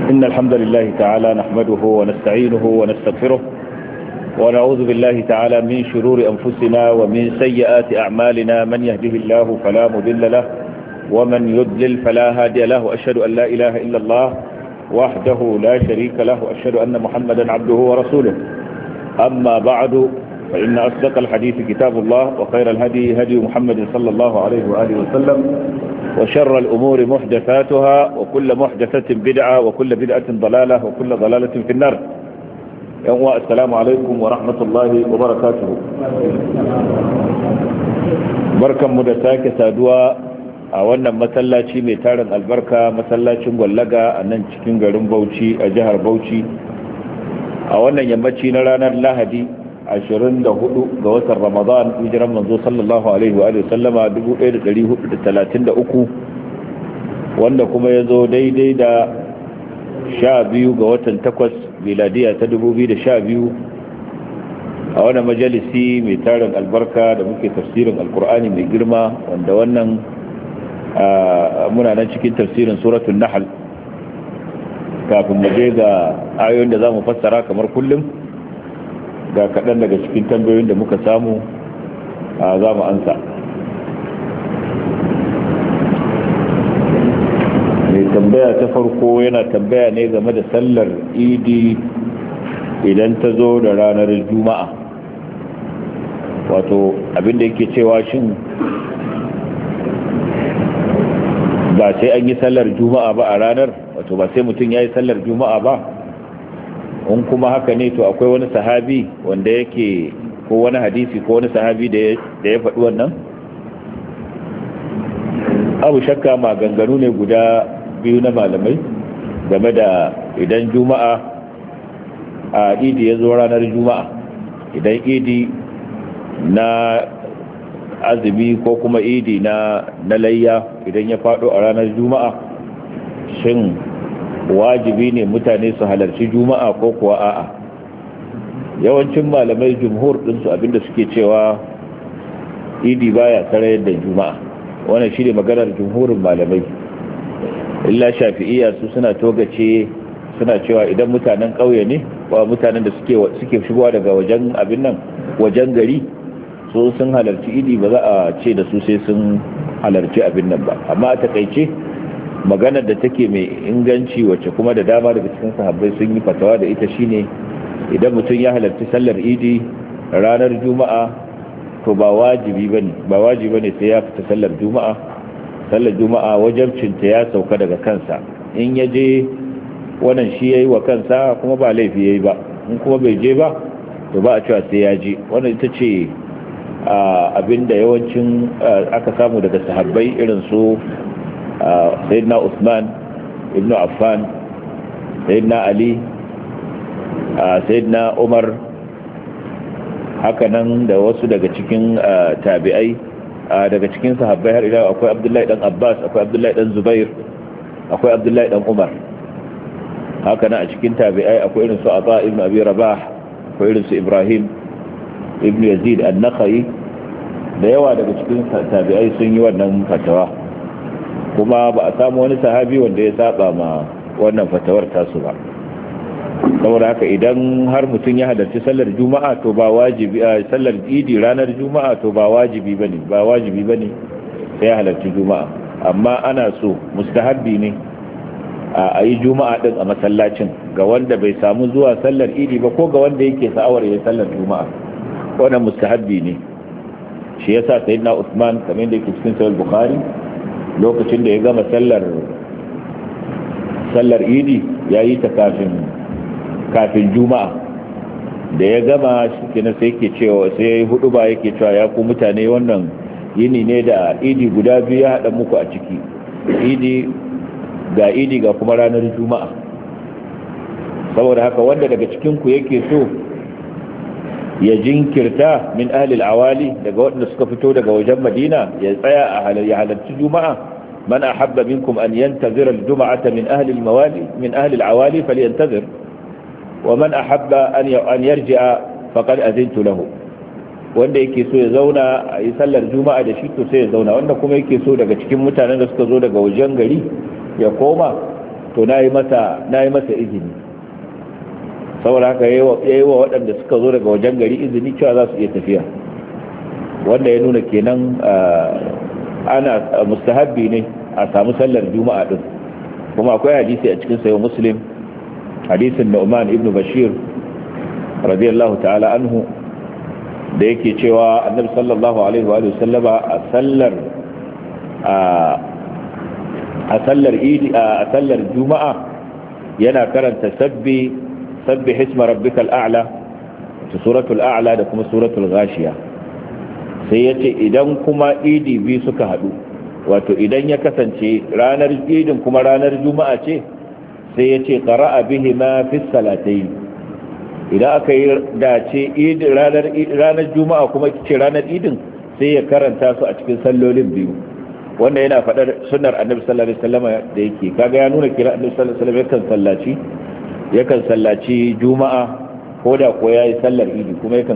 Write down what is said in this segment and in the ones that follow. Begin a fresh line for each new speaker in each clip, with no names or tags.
إن الحمد لله تعالى نحمده ونستعينه ونستغفره ونعوذ بالله تعالى من شرور أنفسنا ومن سيئات أعمالنا. من يهده الله فلا مضل له ومن يضلل فلا هادي له. وأشهد أن لا إله إلا الله وحده لا شريك له وأشهد أن محمدا عبده ورسوله. أما بعد فإن أصدق الحديث كتاب الله وخير الهدي هدي محمد صلى الله عليه وآله وسلم وشر الأمور محدثاتها وكل محدثة بدعة وكل بدعة ضلالة وكل ضلالة في النار. السلام عليكم ورحمة الله وبركاته. بركة مدساك سادوا أولا مسلاتي ميتارن البركة مسلاتي مغلقة أنن cikin garin Bauchi a jihar Bauchi a wannan yammaci na ranar Lahadi 24 ga watan Ramadan hijiran manzo sallallahu alaihi wa sallama 1433 wanda kuma yazo daidai da 12 ga watan 8 miladiya ta 2012 a wannan majalisi mai tarin albarka da muke tafsirin alkur'ani mai girma wanda wannan muna nan cikin tafsirin suratul nahl. Kafin mu je ga ayoyin da zamu fassara kamar kullum ga kaɗan daga cikin tambayoyin da muka samu za mu ansa. mai tambaya ta farko yana tambaya ne game da sallar idi idan ta zo da ranar juma'a, wato abinda yake cewa shin ba sai an yi sallar juma'a ba a ranar, wato ba sai mutum ya yi sallar juma'a ba. in kuma haka ne to akwai wani sahabi wanda yake ko wani hadisi ko wani sahabi da ya faɗi wannan. abu shakka maganganu ne guda biyu na malamai game da idan juma'a a idi ya zo ranar juma'a, idan idi na azumi ko kuma idi na layya idan ya faɗo a ranar juma'a, shin wajibi ne mutane su halarci juma'a ko kuwa a'a. yawancin malamai jumhur ɗinsu abinda suke cewa idi baya sarayar da juma'a, wannan shi ne maganar jumhurin malamai. illa shafi'iyya su suna togace suna cewa idan mutanen ƙauye ne ko mutanen da suke shigowa daga wajen abin nan wajen gari so sun halarci idi ba za a ce da su sai sun halarci abin nan ba. amma a takaice maganar da take mai inganci wacce kuma da dama daga cikin sahabbai sun yi fatawa da ita shine idan mutum ya halarci sallar idi ranar juma'a to ba wajibi bane sai ya fita sallar juma'a wajibcinta ya sauka daga kansa. in ya je wannan shi yayi wa kansa kuma ba laifi yayi ba, in kuma bai je ba to ba a cewa sai ya je. wannan ita ce abinda yawancin aka samu daga sahabbai irin su sayyidina Usman ibn Affan, sayyidina Ali, sayyidina Umar, hakanan da wasu daga cikin tabi'ai. daga cikin sahabbai har ila akwai Abdullahi dan Abbas, akwai Abdullahi dan Zubair, akwai Abdullahi dan Umar. hakanan a cikin tabi'ai akwai irin su Atha ibn Abi Rabah, akwai irin su Ibrahim ibn Yazid an-Nakhai. da yawa daga cikin tabi'ai sun yi wannan fatawa, kuma ba a samu wani sahabi wanda ya saba ma wannan fatawar tasu ba. saboda haka idan har mutum ya halarci sallar juma'a to ba wajibi, sallar idi ranar juma'a to ba wajibi bane sai ya halarci juma'a. amma ana so mustahabbi ne a yi juma'a din a masallacin ga wanda bai samu zuwa sallar idi ba ko ga wanda yake sa'awar ya sallar juma'a, wannan mustahabbi ne. shi yasa sayyidina Usman kamar da yake cikin sahih Bukhari lokacin da ya gama sallar idi ya yi ta kafin juma'a. da ya gama shi kenan sai yake cewa sai ya yi hudu ba yake cewa ya ku mutane, wannan yini ne da idi guda biyu ya haɗa muku a ciki, idi ga kuma ranar juma'a. saboda haka wanda daga cikinku yake so ya jinkirta min ahli al-awali daga waɗanda suka fito daga wajen Madina ya tsaya ya halarci juma'a. man ahabba minkum an yantazira al-jum'ata min ahli al-awali falyantazir wa man ahabba an yarji'a faqad azintu lahu. wanda yake so ya zauna a yi sallar juma'a da shi to sai ya zauna, wanda kuma yake so daga cikin mutanen da suka zo daga wajen gari ya koma to nayi masa izini. saboda haka yayi wa waɗanda suka zo daga wajen gari izini cewa za su iya tafiya, wanda ya nuna kenan ana mustahabbi ne a samu sallar juma'a din. kuma akwai hadisi a cikin sahih muslim, hadisin Nu'man ibn Bashir radiyallahu ta'ala anhu, da yake cewa annabi sallallahu alaihi wa sallama a sallar juma'a yana karanta sabbih isma rabbikal a'la, suratul a'la da kuma suratul ghashiya. sai yace idan kuma idi bi suka hadu, wato idan ya kasance ranar idin kuma ranar juma'a ce, sai yace qara'a bihima fi salatayn. idan aka yi dace ranar juma'a kuma ce ranar idin, sai ya karanta su a cikin sallolin biyu. wanda yana faɗar sunnar annabi sallallahu alaihi wasallam da yake kaga ya nuna kira annabi sallallahu alaihi wasallam yakan sallaci juma'a ko da ko yayi sallar idi, kuma yakan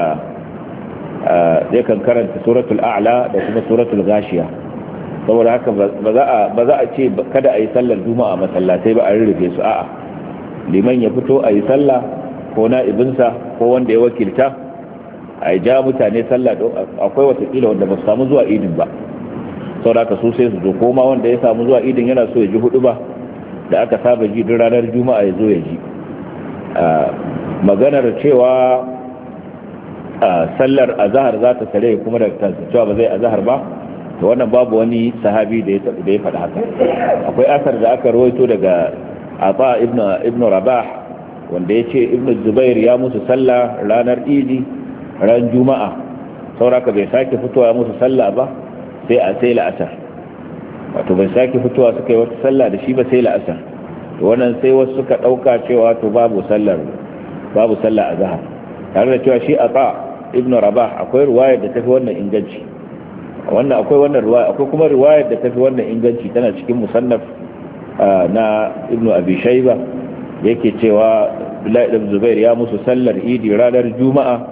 karanta suratul a'la da kuma suratul ghashiya. saboda haka ba za a ce kada a yi sallar juma'a masallatai ba a rurrufe su, a'a liman ya fito a yi sallah ko na'ibinsa ko wanda ya wakilta a ja mutane sallah. akwai watakila wanda ba su samu zuwa idin ba, sau da aka so sai su zo, koma wanda ya samu zuwa idin yana so ya ji hudu ba da aka saba ji duk ranar juma'a ya zo ya ji. maganar cewa sallar azahar za ta tare kuma da cewa ba zai azahar ba, to wannan babu wani sahabi da ya faɗa haka. akwai asar da aka rawaito daga Ata ibn Rabah wanda ya ce ibn Zubair ya musu sallah ranar idi ran juma'a, sauraka bai sake fitowa musu sallah ba sai la'asar, wato bai sake fitowa suka yi wata sallah da shi ba sai la'asar. wannan sai wasu suka ɗauka cewa to babu sallah azhar, tare da cewa shi Ata ibn Rabah akwai riwayar da tafi wannan inganci. akwai wannan riwaya, akwai kuma riwayar da tafi wannan inganci, tana cikin musannaf na ibn Abi Shayba, yake cewa Abdullahi ibn Zubair ya musu sallar idi ranar juma'a,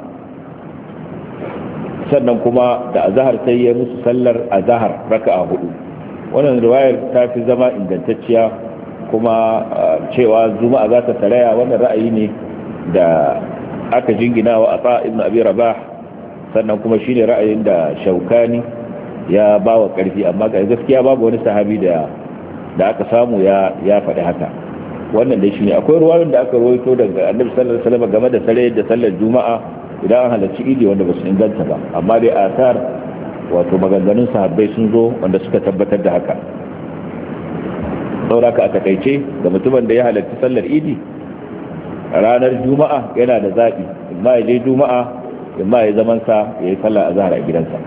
sannan kuma da azhar sai ya musu sallar azhar raka'a 4. wannan riwayar ta fi zama ingantacciya, kuma cewa juma'a za ta taraya wannan ra'ayi ne da aka jingina wa Ata ibn Abi Rabah, sannan kuma shine ra'ayin da Shaukani ya bawa karfi, amma ga gaskiya babu wani sahabi da aka samu ya faɗi haka. wannan dai shine akwai ruwayoyin da aka rawaito daga Annabi sallallahu alaihi wasallam game da sallar juma'a idan an halarci idi wanda ba su inganta ba, amma dai asar wato maganganun sahabbai sun zo wanda suka tabbatar da haka. saboda a takaice ga mutumin da ya halarci sallar idi ranar juma'a yana da zaɓi, imma ya je juma'a imma ya zaman sa ya yi sallar azhar a gidansa.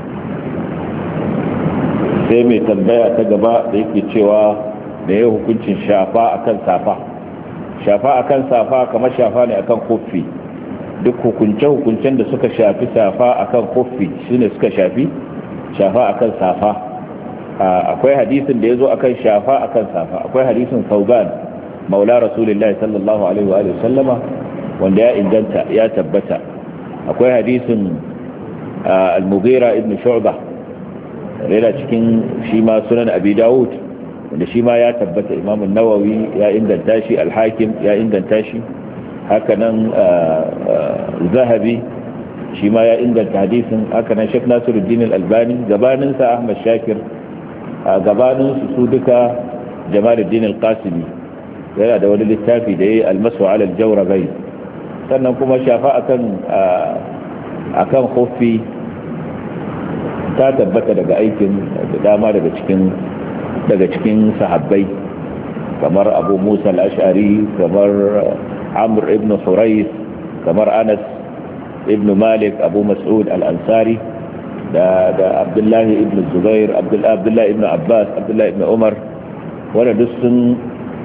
sai mai tambaya ta gaba da yake cewa da ya hukuncin shafa akan safa kamar shafa ne akan kofi. duk hukunce-hukuncen da suka shafi safa akan kofi shine suka shafi shafa akan safa. akwai hadisin da ya zo akan shafa akan safa, akwai hadisin Thawban maula rasulullahi sallallahu alaihi wa sallama wanda ya inganta ya tabbata. akwai hadisin al-Mughira ibn Shu'bah yana cikin shi ma sunan Abi Dawud wanda shi ma ya tabbata, Imam an-Nawawi ya inganta shi, al-Hakim ya inganta shi, hakanan Zahabi shi ma ya inganta hadisin, hakanan Sheikh Nasiruddin al-Albani, gabaninsa Ahmad Shakir, gabaninsu su duka Jamaluddin al-Qasimi yana da wani littafi da yayi al-Mashu ala al-Jawrabayn. sannan kuma shafa akan khuffi ta tabbata daga aikin da dama daga cikin sahabbai, kamar Abu Musa al-Ash'ari, kamar Amr ibn Hurayth, kamar Anas ibn Malik, Abu Mas'ud al-Ansari, da Abdullah ibn Zubair, Abdullah ibn Abbas, Abdullah ibn Umar, wanda duk sun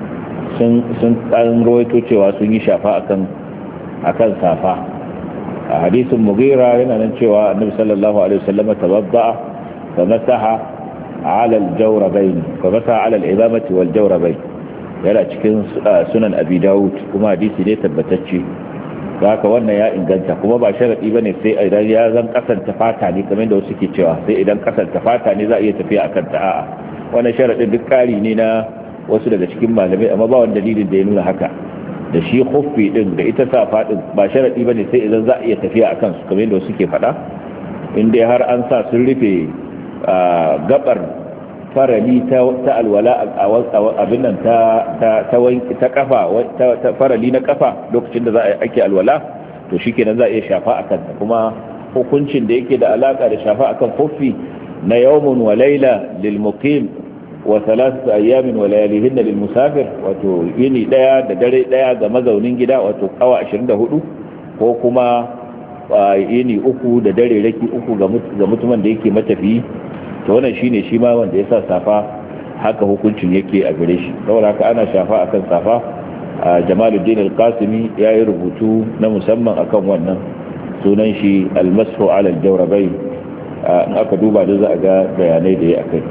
an rawaito cewa sun yi shafa akan safa. a hadisin Mughira yana nan cewa Annabi sallallahu alaihi wasallam tawadda'a fa masaha ala al-jawrabayn, fa masaha ala al-imamati wal jawrabayn, yana cikin sunan Abi Dawud, kuma hadisi ne tabbatacce. haka wannan ya inganta, kuma ba sharadi bane sai idan ya zan kasanta fata ne kamar da wasu ke cewa sai idan kasanta fata ne za a iya tafiya akan ta. a'a, wannan sharadin duk kari ne wasu daga cikin malamai, amma ba wani dalilin da ya nuna haka. Da shi khuffi din da ita safa din ba sharadi bane sai idan za a iya tafiya akan su kamar yadda suke faɗa, in dai har an sa sun rufe gabar farali ta alwala abin nan ta kafa ta farali na kafa lokacin da za a ake alwala, to shikenan za a iya shafa akan ta. Kuma hukuncin da yake da alaka da shafa akan khuffi na yawmun wa layla lil muqim wa thalathatu ayyamin wa layalihinna lil musafir, wato yini daya da dare daya ga mazaunin gida, wato awa 24, ko kuma yini uku da dare raki uku ga mutumin da yake matafiyi. to wannan shine shi ma wanda ya sa safa haka hukuncin yake a gare shi. saboda haka ana shafa akan safa. Jamaluddin al-Qasimi ya yi rubutu na musamman akan wannan, sunan shi al-mashu ala al-jawrabayn. in aka duba da za a ga bayanai da ya akai.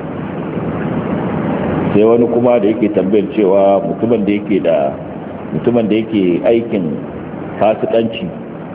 sai wani kuma da yake tambayar cewa mutumin da yake aikin fasikanci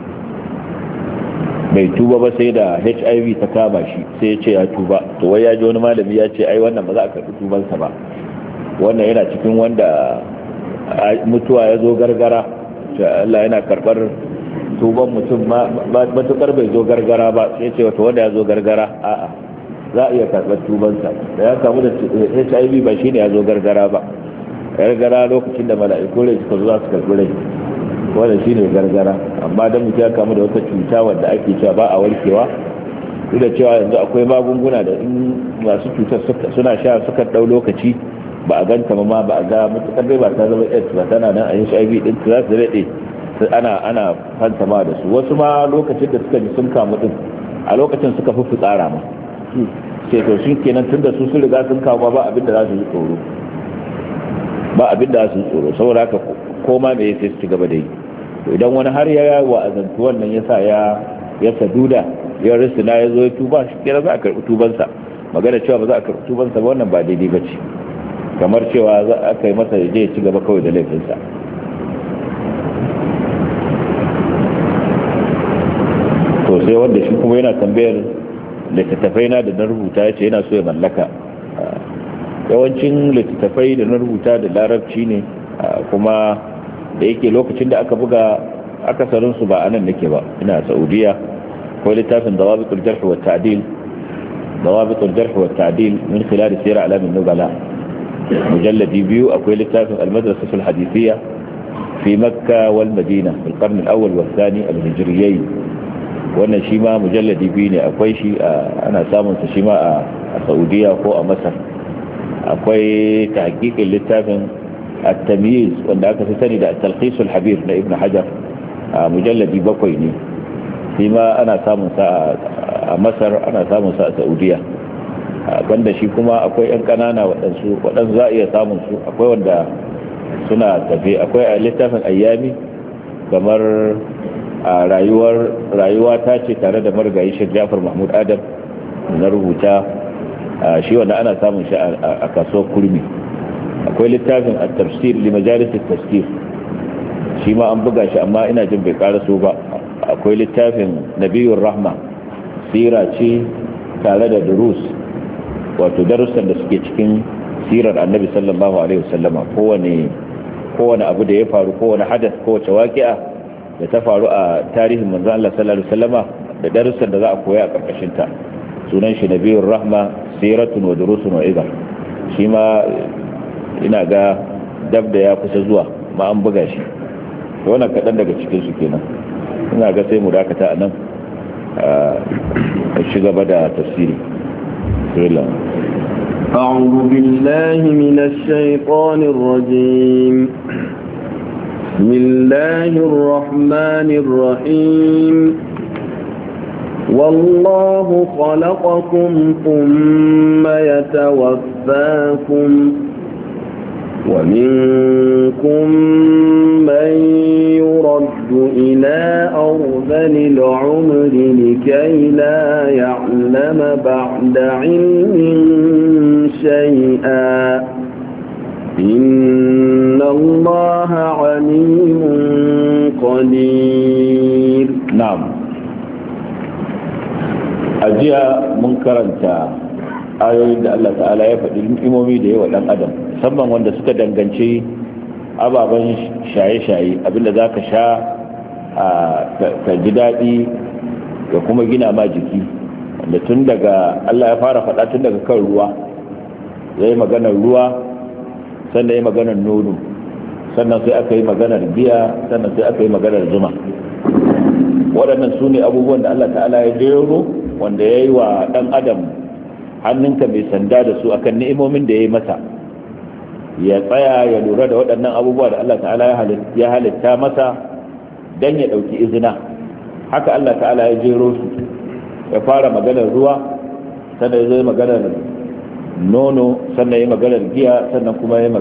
bai tuba ba sai da HIV ta kama shi, sai ya ce ya tuba. to wai ya ji wani malami ya ce ai wannan ba za a karɓi tubansa ba, wannan yana cikin wanda mutuwa ya zo gargara. Allah yana karɓar tuban mutum matukar bai zo gargara ba, sai ce wata wanda ya zo gargara, a'a za a iya karɓar tubansa. da ya kamu da HIV ba shine ya zo gargara ba. gargara lokacin da mala'iku rai suka zo za su karɓi rai, wannan shine gargara. amma dan mutum ya kamu da wata cuta wanda ake cewa ba a warkewa, duk da cewa yanzu akwai magunguna da in masu cutar suna sha suka dau lokaci ba a ganta ma ba a ga mutukar dai ba ta zama AIDS ba, tana nan a yin HIV din za su rade ana fantama da su. wasu ma lokacin da suka ji sun kamu din a lokacin suka fi fitsara ma, sai to shi kenan tunda su sun riga sun kamu ba abin da za su yi tsoro, ba abin da za su yi tsoro. saboda haka koma me sai su ci gaba da yi. idan wani har ya wa'azantu wannan yasa ya saduda ya risina ya zo ya tuba, shi kira za a karɓi tubansa. magana cewa ba za a karɓi tubansa ba wannan ba daidai ba ce, kamar cewa za a kai masa ya je ya ci gaba kawai da laifinsa. to sai wanda shi kuma yana tambayar littattafai na da na rubuta ya ce yana so ya mallaka. yawancin littattafai da na rubuta da larabci ne, kuma da yake lokacin da aka buga akasarinsu ba a nan nake ba, ina Saudiya. akwai littafin dawabitul jarh wa ta'dil min khilal sir a'lam an-nubala mujalladi 2. akwai littafin al-madrasah al-hadithiyya fi makkah wal madina fil qarn al-awwal wa thani al-hijriyyi, wannan shi ma mujalladi 2 ne. akwai shi ana samun sa shi ma a Saudiya ko a Masar. akwai tahqiqin littafin التمييز wanda aka fi sani da at-talkhis al-habir na ibn hajar, mujalladi 7 ne. shi ma ana samun sa a Masar, ana samun sa a Saudiya. banda shi kuma akwai yan kanana waɗansu za a iya samun su, akwai wanda suna tafi. akwai a littafin ayyami, kamar rayuwa ta ce tare da marigayi Sheikh Ja'far Mahmud Adam na rubuta, shi wanda ana samun shi a kasuwar Kurmi. akwai littafin at-tafsir li majalis at-tafsir, shi ma an buga shi amma ina jin bai karaso ba. akwai littafin nabiyur rahma, sira ce tare da durus, wato darussan da suke cikin sirar annabi sallallahu alaihi wasallama. kowane abu da ya faru, kowane hadath, kowace waqi'a da ta faru a tarihin manzon Allah sallallahu alaihi wasallama, da darussan da za a koya a karkashin ta. sunan shi nabiyur rahma, siratun wa durusun wa ibar. shi ma ina ga dab da ya kusa zuwa, ma an buga shi. wannan kaɗan daga cikin su kenan. ina ga sai mu dakata a nan a ci gaba da tafsiri.
أعوذ بالله من الشيطان الرجيم. بسم الله الرحمن الرحيم. والله خلقكم ثم يتوفاكم ومنكم من يرد إلى أرذل العمر لكي لا يعلم بعد علم شيئا إن الله عليم قدير.
نعم. أجيء منكرا ayoyin da Allah ta'ala ya faɗi ni'imomi da yawa dan adam musamman wanda suka danganci ababen shaye-shaye, abinda za ka sha ka ji daɗi da kuma gina ma jiki, wanda tun daga Allah ya fara faɗa tun daga kan ruwa, ya yi maganar ruwa, sannan ya yi maganar nono, sannan sai aka yi maganar giya, sannan sai aka yi maganar zuma. Waɗannan su ne abubuwan da Allah ta'ala ya jero wanda ya yi wa ɗan adam hannunka mai sanda da su akan ni'imomin da ya yi masa, ya tsaya ya lura da waɗannan abubuwa da Allah ta'ala ya halitta masa don ya ɗauki izina. Haka Allah ta'ala ya jero su, ya fara maganar ruwa, sannan ya zai maganar nono, sannan ya maganar giya, sannan kuma ya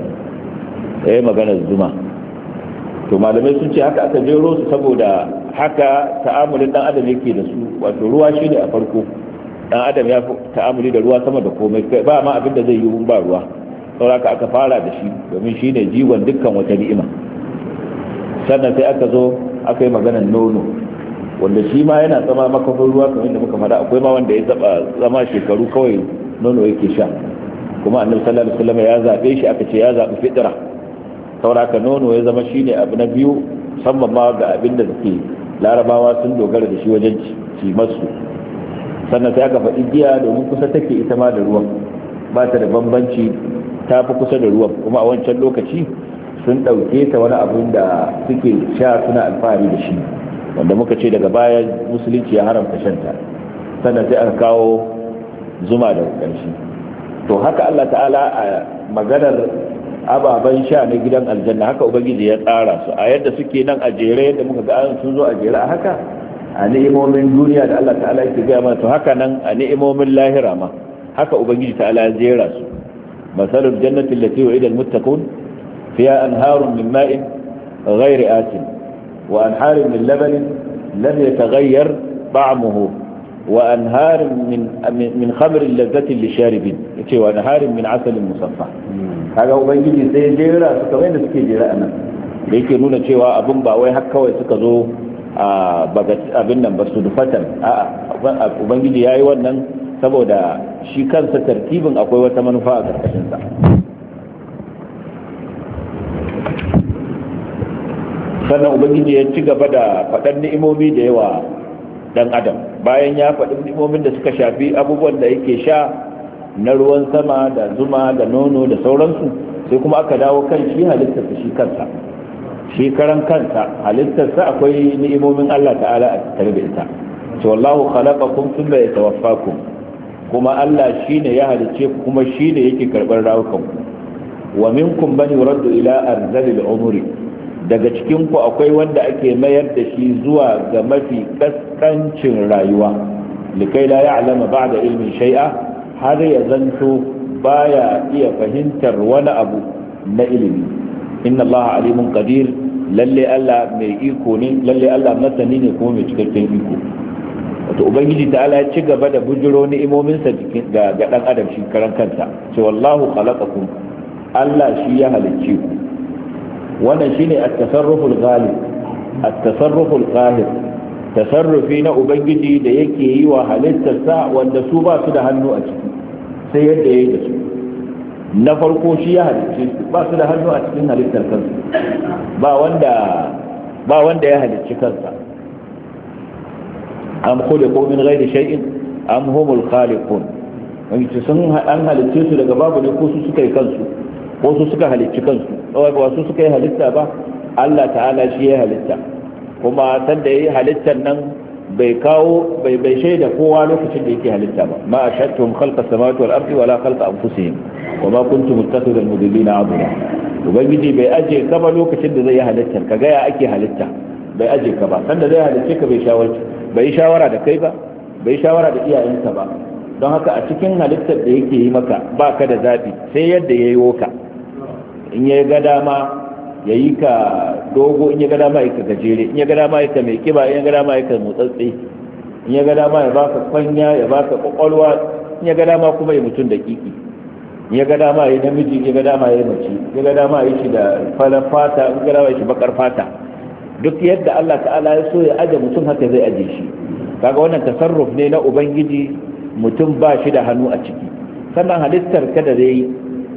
yi maganar zuma. To malamai sun ce haka aka jero su saboda haka ta'amulin dan adam yake da su. Wato ruwa shine a farko, dan adam ya fi ta'amuli da ruwa sama da komai, ba ma abin da zai yi ba ruwa, saboda aka fara da shi domin shine jigon dukkan wata ni'ima. Sannan sai aka zo aka yi maganar nono, wanda shi ma yana zama makafin ruwa kamar yadda muka faɗa. Akwai ma wanda ya zama shekaru kawai nono yake sha, kuma annabi sallallahu alaihi wasallam ya zabe shi, aka ce ya zabi fitra. Sauraka nono ya zama shine abu na biyu, musamman ma ga abin da suke larabawa sun dogara da shi wajen ci masu. Sannan sai aka faɗi giya domin kusa take ita ma da ruwan, ba ta da bambanci, ta fi kusa da ruwan, kuma a wancan lokaci sun ɗauke ta wani abin da suke sha suna alfahari da shi, wanda muka ce daga baya musulunci ya haramta shanta. Sannan sai aka kawo zuma da ƙarshe. To haka Allah ta'ala a maganar ababen sha na gidan aljanna haka ubangiji ya tsara su a yadda suke nan a jere, yadda muka ga sun zo a jere a haka a ni'imomin duniya da Allah ta'ala yake gaya mana. To haka nan a ni'imomin lahira ma haka ubangiji ta'ala ya jera su. masalul jannati allati wa'ida almuttaqun fiha anharun min ma'in ghayri asin wa anharun min labanin lam yataghayyar ta'muhu wa anharun min khamrin ladhatin lisharibin, yace wa anharun min asalin musaffa. Kaga ubangiji sai jera su kamar yadda suke jera a nan, da yake nuna cewa abin ba wai har kawai suka zo a abin nan ba su dufatan. A'a, ubangiji ya yi wannan saboda shi kansa tartibin akwai wata manufa a karkashinsa. Sannan ubangiji ya ci gaba da faɗan ni'imomi da yawa dan adam, bayan ya faɗi ni'imomin da suka shafi abubuwan da yake sha na ruwan sama da zuma da nono da sauransu, sai kuma aka dawo kan shi halittarsa shi kansa, shi karan kansa halittarsa akwai ni'imomin Allah ta'ala a tare da ita. ce wallahu khalaqakum thumma yatawaffakum, kuma Allah shine ya halice ku kuma shine yake karbar rawukan ku. Wa minkum man yuraddu ila arzalil umri, daga cikin ku akwai wanda ake mayar da shi zuwa ga mafi kaskancin rayuwa, likai la ya'lama ba'da ilmin shay'a, har ya zanto baya iya fahimtar wani abu na ilimi. Inna Allah alimun qadir, lalle Allah mai iko ne, lalle Allah masani ne kuma mai cikakken iko. Wato ubangiji ta'ala ya ci gaba da bujiro ni'imominsa ga dan adam shi karan kansa, ce wallahu khalaqakum, Allah shi ya halicce ku. Wannan shine at-tasarruful ghalib, at-tasarruful qahir, tasarrufi na ubangiji da yake yi wa halittarsa wanda su ba su da hannu a ciki sai yadda ya yi da su. Na farko shi ya halicce su, ba su da hannu a cikin halittar kansu, ba wanda ya halicci kansa. am khuliqu min ghairi shay'in am humul khaliqun, wani sun an halicce su daga babu ne ko su suka yi kansu ko su suka halicci kansu, ba su suka yi halitta ba, Allah ta'ala shi ya halitta. Kuma sanda yayi halittar nan bai shaida kowa lokacin da yake halitta ba. Ma ashhadtum khalqa samawati wal ardi wala khalqa anfusihim wama kuntum muttakhidhal mudillina abuda. Ubangiji bai aje ka ba lokacin da zai yi halittar, kaga ya ake halitta, bai aje ka ba. Sanda zai halicce ka bai shawara da kai ba, bai shawara da iyayenka ba. Don haka a cikin halittar da yake yi maka ba ka da zabi sai yadda yayi ka. In ya ga dama ya yi ka dogo, in ya ga dama ya ka gajere, in ya ga dama ya ka mai kiba, in ya ga dama ya ka motsatsi, in ya ga dama ya baka kwanya, ya baka kwakwalwa, in ya ga dama kuma ya mutum da kiki, in ya ga dama ya namiji, in ya ga dama ya mace, in ya ga dama ya shi da farar fata, in ya ga dama ya shi bakar fata. Duk yadda Allah ta'ala ya so ya aje mutum haka zai aje shi. Kaga wannan tasarruf ne na ubangiji, mutum ba shi da hannu a ciki. Sannan halittar ka da zai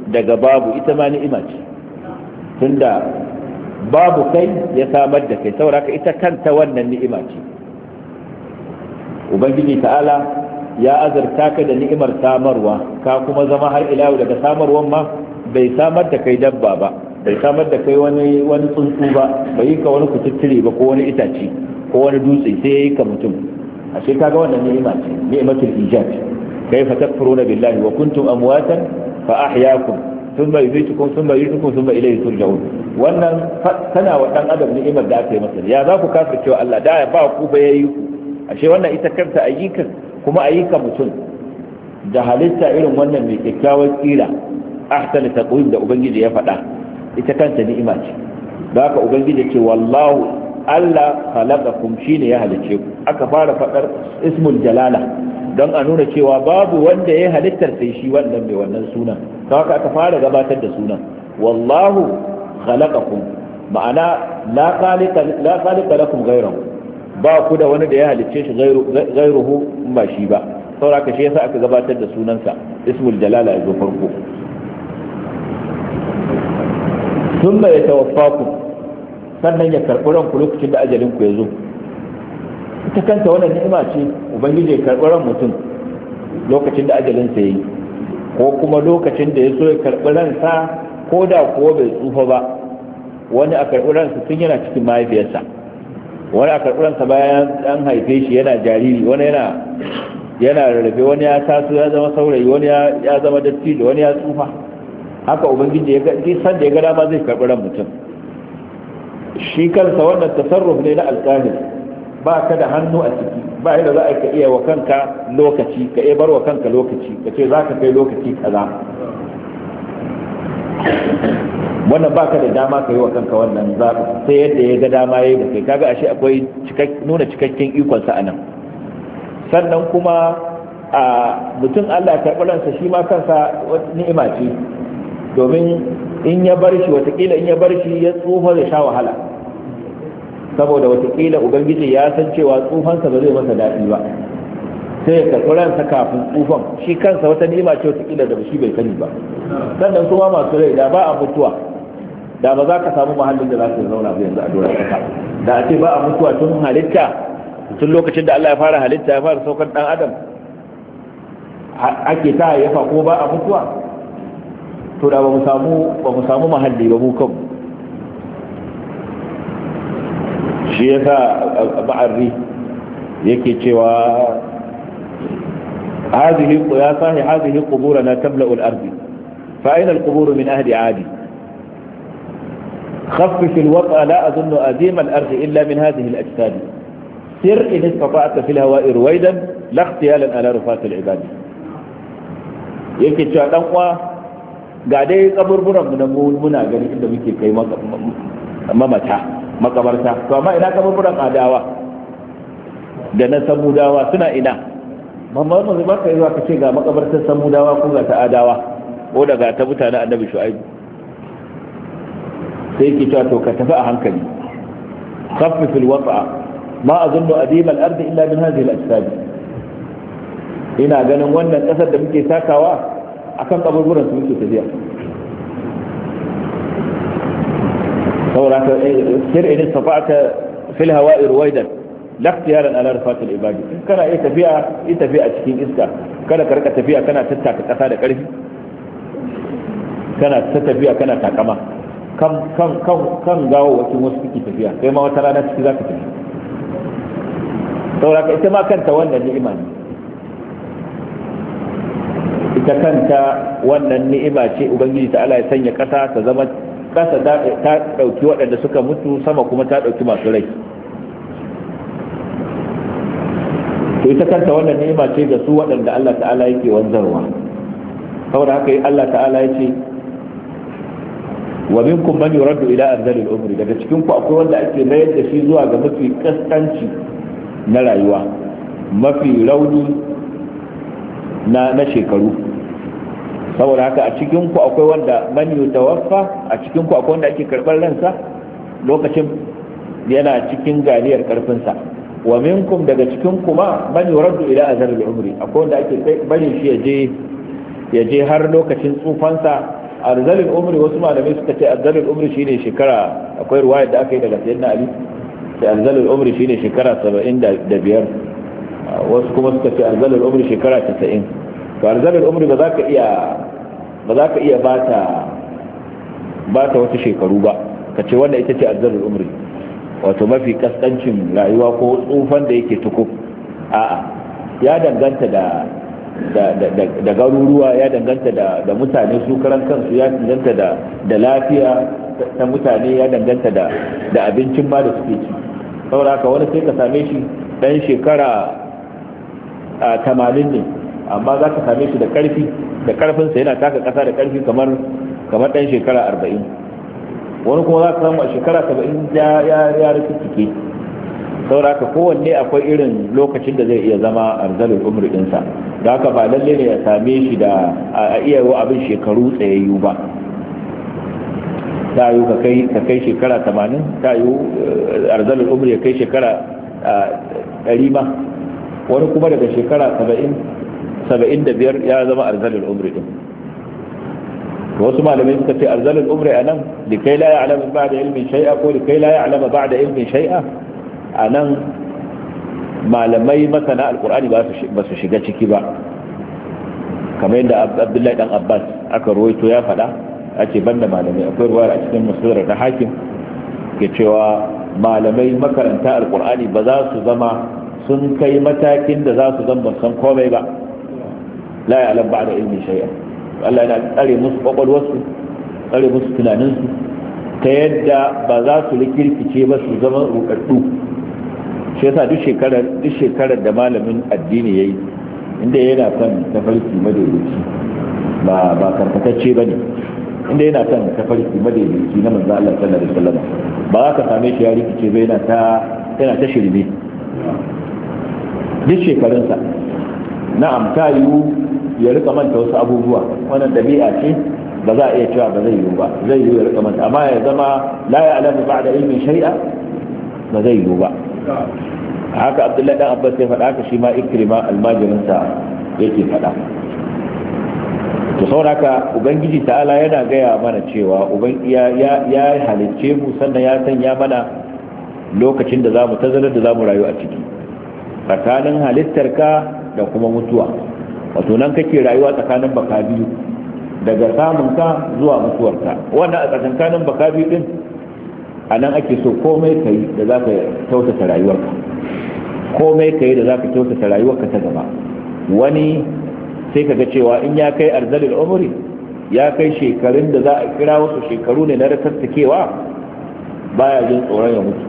daga babu ita ma ni'ima ce, tunda babu kai ya samar da kai, saboda ita kanta wannan ni'ima ce. ubangiji ta'ala ya azurta ka da ni'imar samarwa, ka kuma zama har ila yau daga samarwan ma bai samar da kai dabba ba, bai samar da kai wani tsuntsu ba, bai yi ka wani kututture ba ko wani itace ko wani dutse, sai ya yi ka mutum. ashe kaga wannan ni'ima ce, ni'matul ijad. kayfa takfuruna billahi wa kuntum amwatan fa ahyaakum thumma yumitukum thumma yuhyikum thumma ilayhi turja'un. wannan tana wa dan adam ni'imar da aka yi masa. ya za ku kafirce wa Allah da ya ba ku ba yayi ku? ashe wannan ita kanta ayyukan, kuma ayyukan mutum da halitta irin wannan mai kyakkyawar kira, ahsana taqwim da ubangiji ya faɗa, ita kanta ni'ima ce. da haka ubangiji ce wallahu Allah khalaqakum, shine ya halice ku. aka fara faɗar ismul jalala don a nuna cewa babu wanda ya halittar sai shi wannan mai wannan sunan. da haka aka fara gabatar da sunan wallahu khalaqakum, ma'ana la khaliqa lakum ghayrahu, ba ku da wani da ya halicce shi ghayruhu ba shi ba. saboda haka shi yasa aka gabatar da sunansa ismul jalala a farko. thumma yatawaffakum, sannan ya karɓi ranku lokacin da ajalinku ya zo. ita kanta wannan ni'ima ce, ubangiji ya karɓi ran mutum lokacin da ajalinsa ya yi, ko kuma lokacin da ya so ya karɓi ransa ko da kuwa bai tsufa ba. wani a karɓi ransa tun yana cikin mahaifiyarsa, wani a karɓi ransa bayan an haife shi yana jariri, wani yana rarrafe, wani ya taso ya zama saurayi, wani ya zama dattijo, wani ya tsufa. haka ubangiji ya ga san da ya ga dama zai karɓi ran mutum. shi kansa wannan tasarruf ne na alƙahir, ba ka da hannu a ciki, ba yadda za a ka iya wa kanka lokaci, ka iya bar wa kanka lokaci, ka ce za ka kai lokaci kaza. wannan ba ka da dama ka yi wa kanka wannan zaɓi, sai yadda ya ga dama ya yi da kai. kaga ashe akwai nuna cikakken ikonsa a nan. sannan kuma a mutum Allah ya karɓi ransa, shi ma kansa ni'ima ce, domin in ya bar shi, watakila in ya bar shi ya tsufa zai sha wahala, saboda watakila ubangiji ya san cewa tsufansa ba zai masa daɗi ba, sai ya karɓi ransa kafin tsufan. shi kansa wata ni'ima ce watakila da shi bai sani ba. sannan su ma masu rai da ba a mutuwa, da ba za ka samu mahallin da za ka zauna ba yanzu a doron ƙasa. da a ce ba a mutuwa tun halitta, tun lokacin da Allah ya fara halitta, ya fara saukar ɗan adam, ake ta haifa ko ba a mutuwa, to da ba mu samu mahalli ba mu kanmu. shi yasa ba'arri yake cewa ya sahi hadhihi quburana tamla'u al-ardi fa ayna al-qubur min ahli 'adi خفف الوطأ لا أظن أديم الأرض إلا من هذه الأجساد سر إن استطعت في الهواء رويدا لا اختيالا على رفات العباد. yake cewa dan uwa ga dai kaburburan mu muna gani inda muke kai mamata makabarta, to amma ina kaburburan adawa da na samudawa suna ina? mamma mu ba ka yi zuwa ka ce ga makabartar samudawa ko ga ta adawa ko daga ta mutanen annabi shu'aibu. sai yake cewa to ka tafi a hankali, khaffif alwata ma azunnu adim al-ard illa min hadhihi al-ajsad. ina ganin wannan kasar da muke takawa akan kaburburan su muke tafiya. saboda ka sir in istafa'ta fil hawa'i ruwaidan la ikhtiyaran ala rafat al-ibad. in kana yi tafiya a cikin iska, kada ka rika tafiya kana tattaka kasa da karfi, kana ta tafiya kana takama kan gawo wakil wasu suke tafiya, kai ma wata rana ciki za ka tafi. saboda ita ma kanta wannan ni'ima ne, ita kanta wannan ni'ima ce. ubangiji ta Allah ya sanya kasa ta zama kasa ta dauki waɗanda suka mutu, sama kuma ta dauki masu rai. to ita kanta wannan ni'ima ce ga su waɗanda Allah ta'ala yake wanzarwa. saboda haka Allah ta'ala ya ce wa minkum man yuraddu ila arzalil umri, daga cikin ku akwai wanda ake mayar da shi zuwa ga mafi kaskanci na rayuwa, mafi rauni na shekaru. saboda haka a cikin ku akwai wanda man yutawaffa, a cikin ku akwai wanda ake karbar ransa lokacin yana cikin ganiyar karfin sa. wa minkum, daga cikin ku ma man yuraddu ila arzalil umri, akwai wanda ake bari shi ya je har lokacin tsufansa arzalul umri wasu malamai suka ce arzalul umri shine shekara, akwai riwayar da aka yi daga sayyidina ali sai arzalul umri shine shekara 75, wasu kuma suka ce arzalul umri shekara 90. to arzalul umri ba za ka iya bata wasu shekaru ba ka ce wannan ita ce arzalul umri, wato mafi kaskancin rayuwa ko tsufan da yake tukub. a'a, ya danganta da garuruwa, ya danganta da mutane su karan kansu, ya danganta da lafiya ta mutane, ya danganta da abincin ma da suke ci. saboda haka wani sai ka same shi dan shekara 80 ne, amma za ka same shi da karfinsa yana taka kasa da karfi kamar dan shekara 40. wani kuma za ka samu a shekara 70 ya rikicike. saboda haka kowanne akwai irin lokacin da zai iya zama arzalul umri dinsa, da haka ba lalle ne ya same shi da a iya yi abin shekaru tsayayyu ba. ta yi ka kai shekara 80, ta yi arzalul umri ya kai shekara 100 ma, wani kuma daga shekara 75 ya zama arzalul umri din. wasu malamai suka ce arzalul umri anan da kai la ya'lamu ba'da ilmin shay'a ko da kai la ya'lamu ba'da ilmin shay'a, anan malamai masana alqur'ani ba su shiga ciki ba, kamar yadda Abdullahi dan Abbas aka rawaito ya faɗa, ake banda malamai. akwai ruwaya a cikin musnad da hakim ke cewa malamai makaranta alqur'ani ba za su zama sun kai matakin da za su zama san komai ba. la ya'lam ba'da ilmin shay'a, Allah yana tsare musu kwakwalwarsu, tsare musu tunaninsu, ta yadda ba za su rikirkice ba su zama rukaddu. shi yasa duk shekarar da malamin addini yayi, inda yana son tafarki madaidaici ba karkatacce bane, inda yana son tafarki madaidaici na manzo Allah sallallahu alaihi wasallam, ba za ka same shi ya rikice ba yana ta shirme duk shekarunsa. na'am, ta yiwu ya rika manta wasu abubuwa, wannan dabi'a ce, ba za a iya cewa ba zai yiwu ba, zai yiwu ya rika manta, amma ya zama la ya'lamu ba'da ilmin shay'a ba zai yiwu ba. haka Abdullahi dan Abbas ya faɗa, haka shi ma Ikrima almajirinsa yake faɗa. to sauraka ubangiji ta'ala yana gaya mana cewa ya halicce mu, sannan ya sanya mana lokacin da zamu tazarar da zamu rayu a ciki, tsakanin halittarka da kuma mutuwa. wato nan kake rayuwa tsakanin baka biyu, daga samunka zuwa mutuwarka. wannan a tsakanin baka biyu din, a nan ake so komai kai da za ka kyautata rayuwarka, komai kai da za ka kyautata rayuwarka ta gaba. wani sai ka ga cewa in ya kai arzalil umri, ya kai shekarun da za a kira wasu shekaru ne na ratattakewa, baya jin tsoron ya mutu,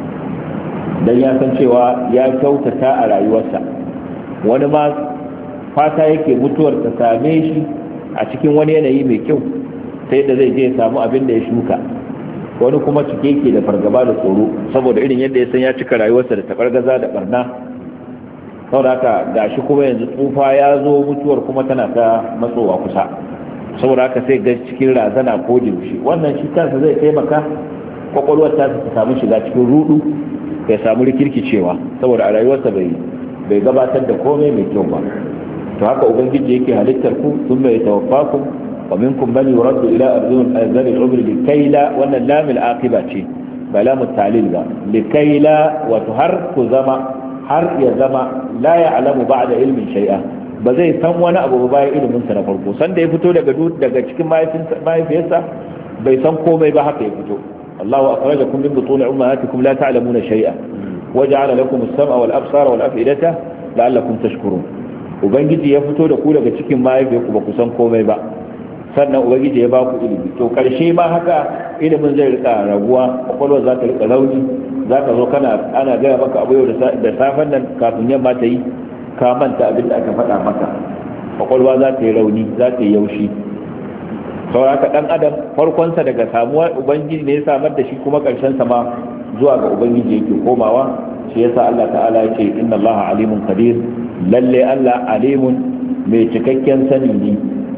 don ya san cewa ya kyautata a rayuwarsa. wani ma fata yake mutuwar ta same shi a cikin wani yanayi mai kyau, sai da zai je ya samu abin da ya shuka. wani kuma cike yake da fargaba da tsoro, saboda irin yadda ya san ya cika rayuwarsa da tabargaza da barna. saboda haka gashi kuma yanzu tsufa ya zo, mutuwar kuma tana ta matsowa kusa, saboda haka sai ga cikin razana ko yaushe. wannan shi kansa zai taimaka kwakwalwar ta samu shiga cikin rudu, ya samu rikirkicewa, saboda a rayuwarsa bai gabatar da komai mai kyau ba. to haka ubangiji yake halittar ku, sun bai tawaffakum wa minkum man yuraddu ila arzali al-umri likayla, wannan lamil aqiba ce ba lamul talil ba, likayla, wato har ya zama la ya'lamu ba'da ilmin shay'a, ba zai san wani abu ba bayan ilimin sa na farko. san da ya fito daga cikin mahaifiyarsa bai san komai ba, haka ya fito. Allahu akhrajakum min butun ummahatikum la ta'lamuna shay'a waja'ala lakum as-sam'a wal absara wal af'idata la'allakum tashkurun. ubangiji ya fito da ku daga cikin mahaifiyarku ba ku san komai ba, sannan ubangiji ya ba ku ilimi. to karshe ma haka ilimin zai rika raguwa, kwakwalwar za ta rika rauni, za ka zo ana gaya maka abu yau da safen nan, kafin yamma ta yi ka manta abin da aka faɗa maka. kwakwalwa za ta yi rauni, za ta yi yaushi. saboda haka dan adam farkonsa daga samuwa ubangiji ne ya samar da shi, kuma karshen sa ma zuwa ga ubangiji yake komawa. shi yasa Allah ta'ala ya ce inna Allah alimun qadir, lalle Allah alimun mai cikakken sani ne,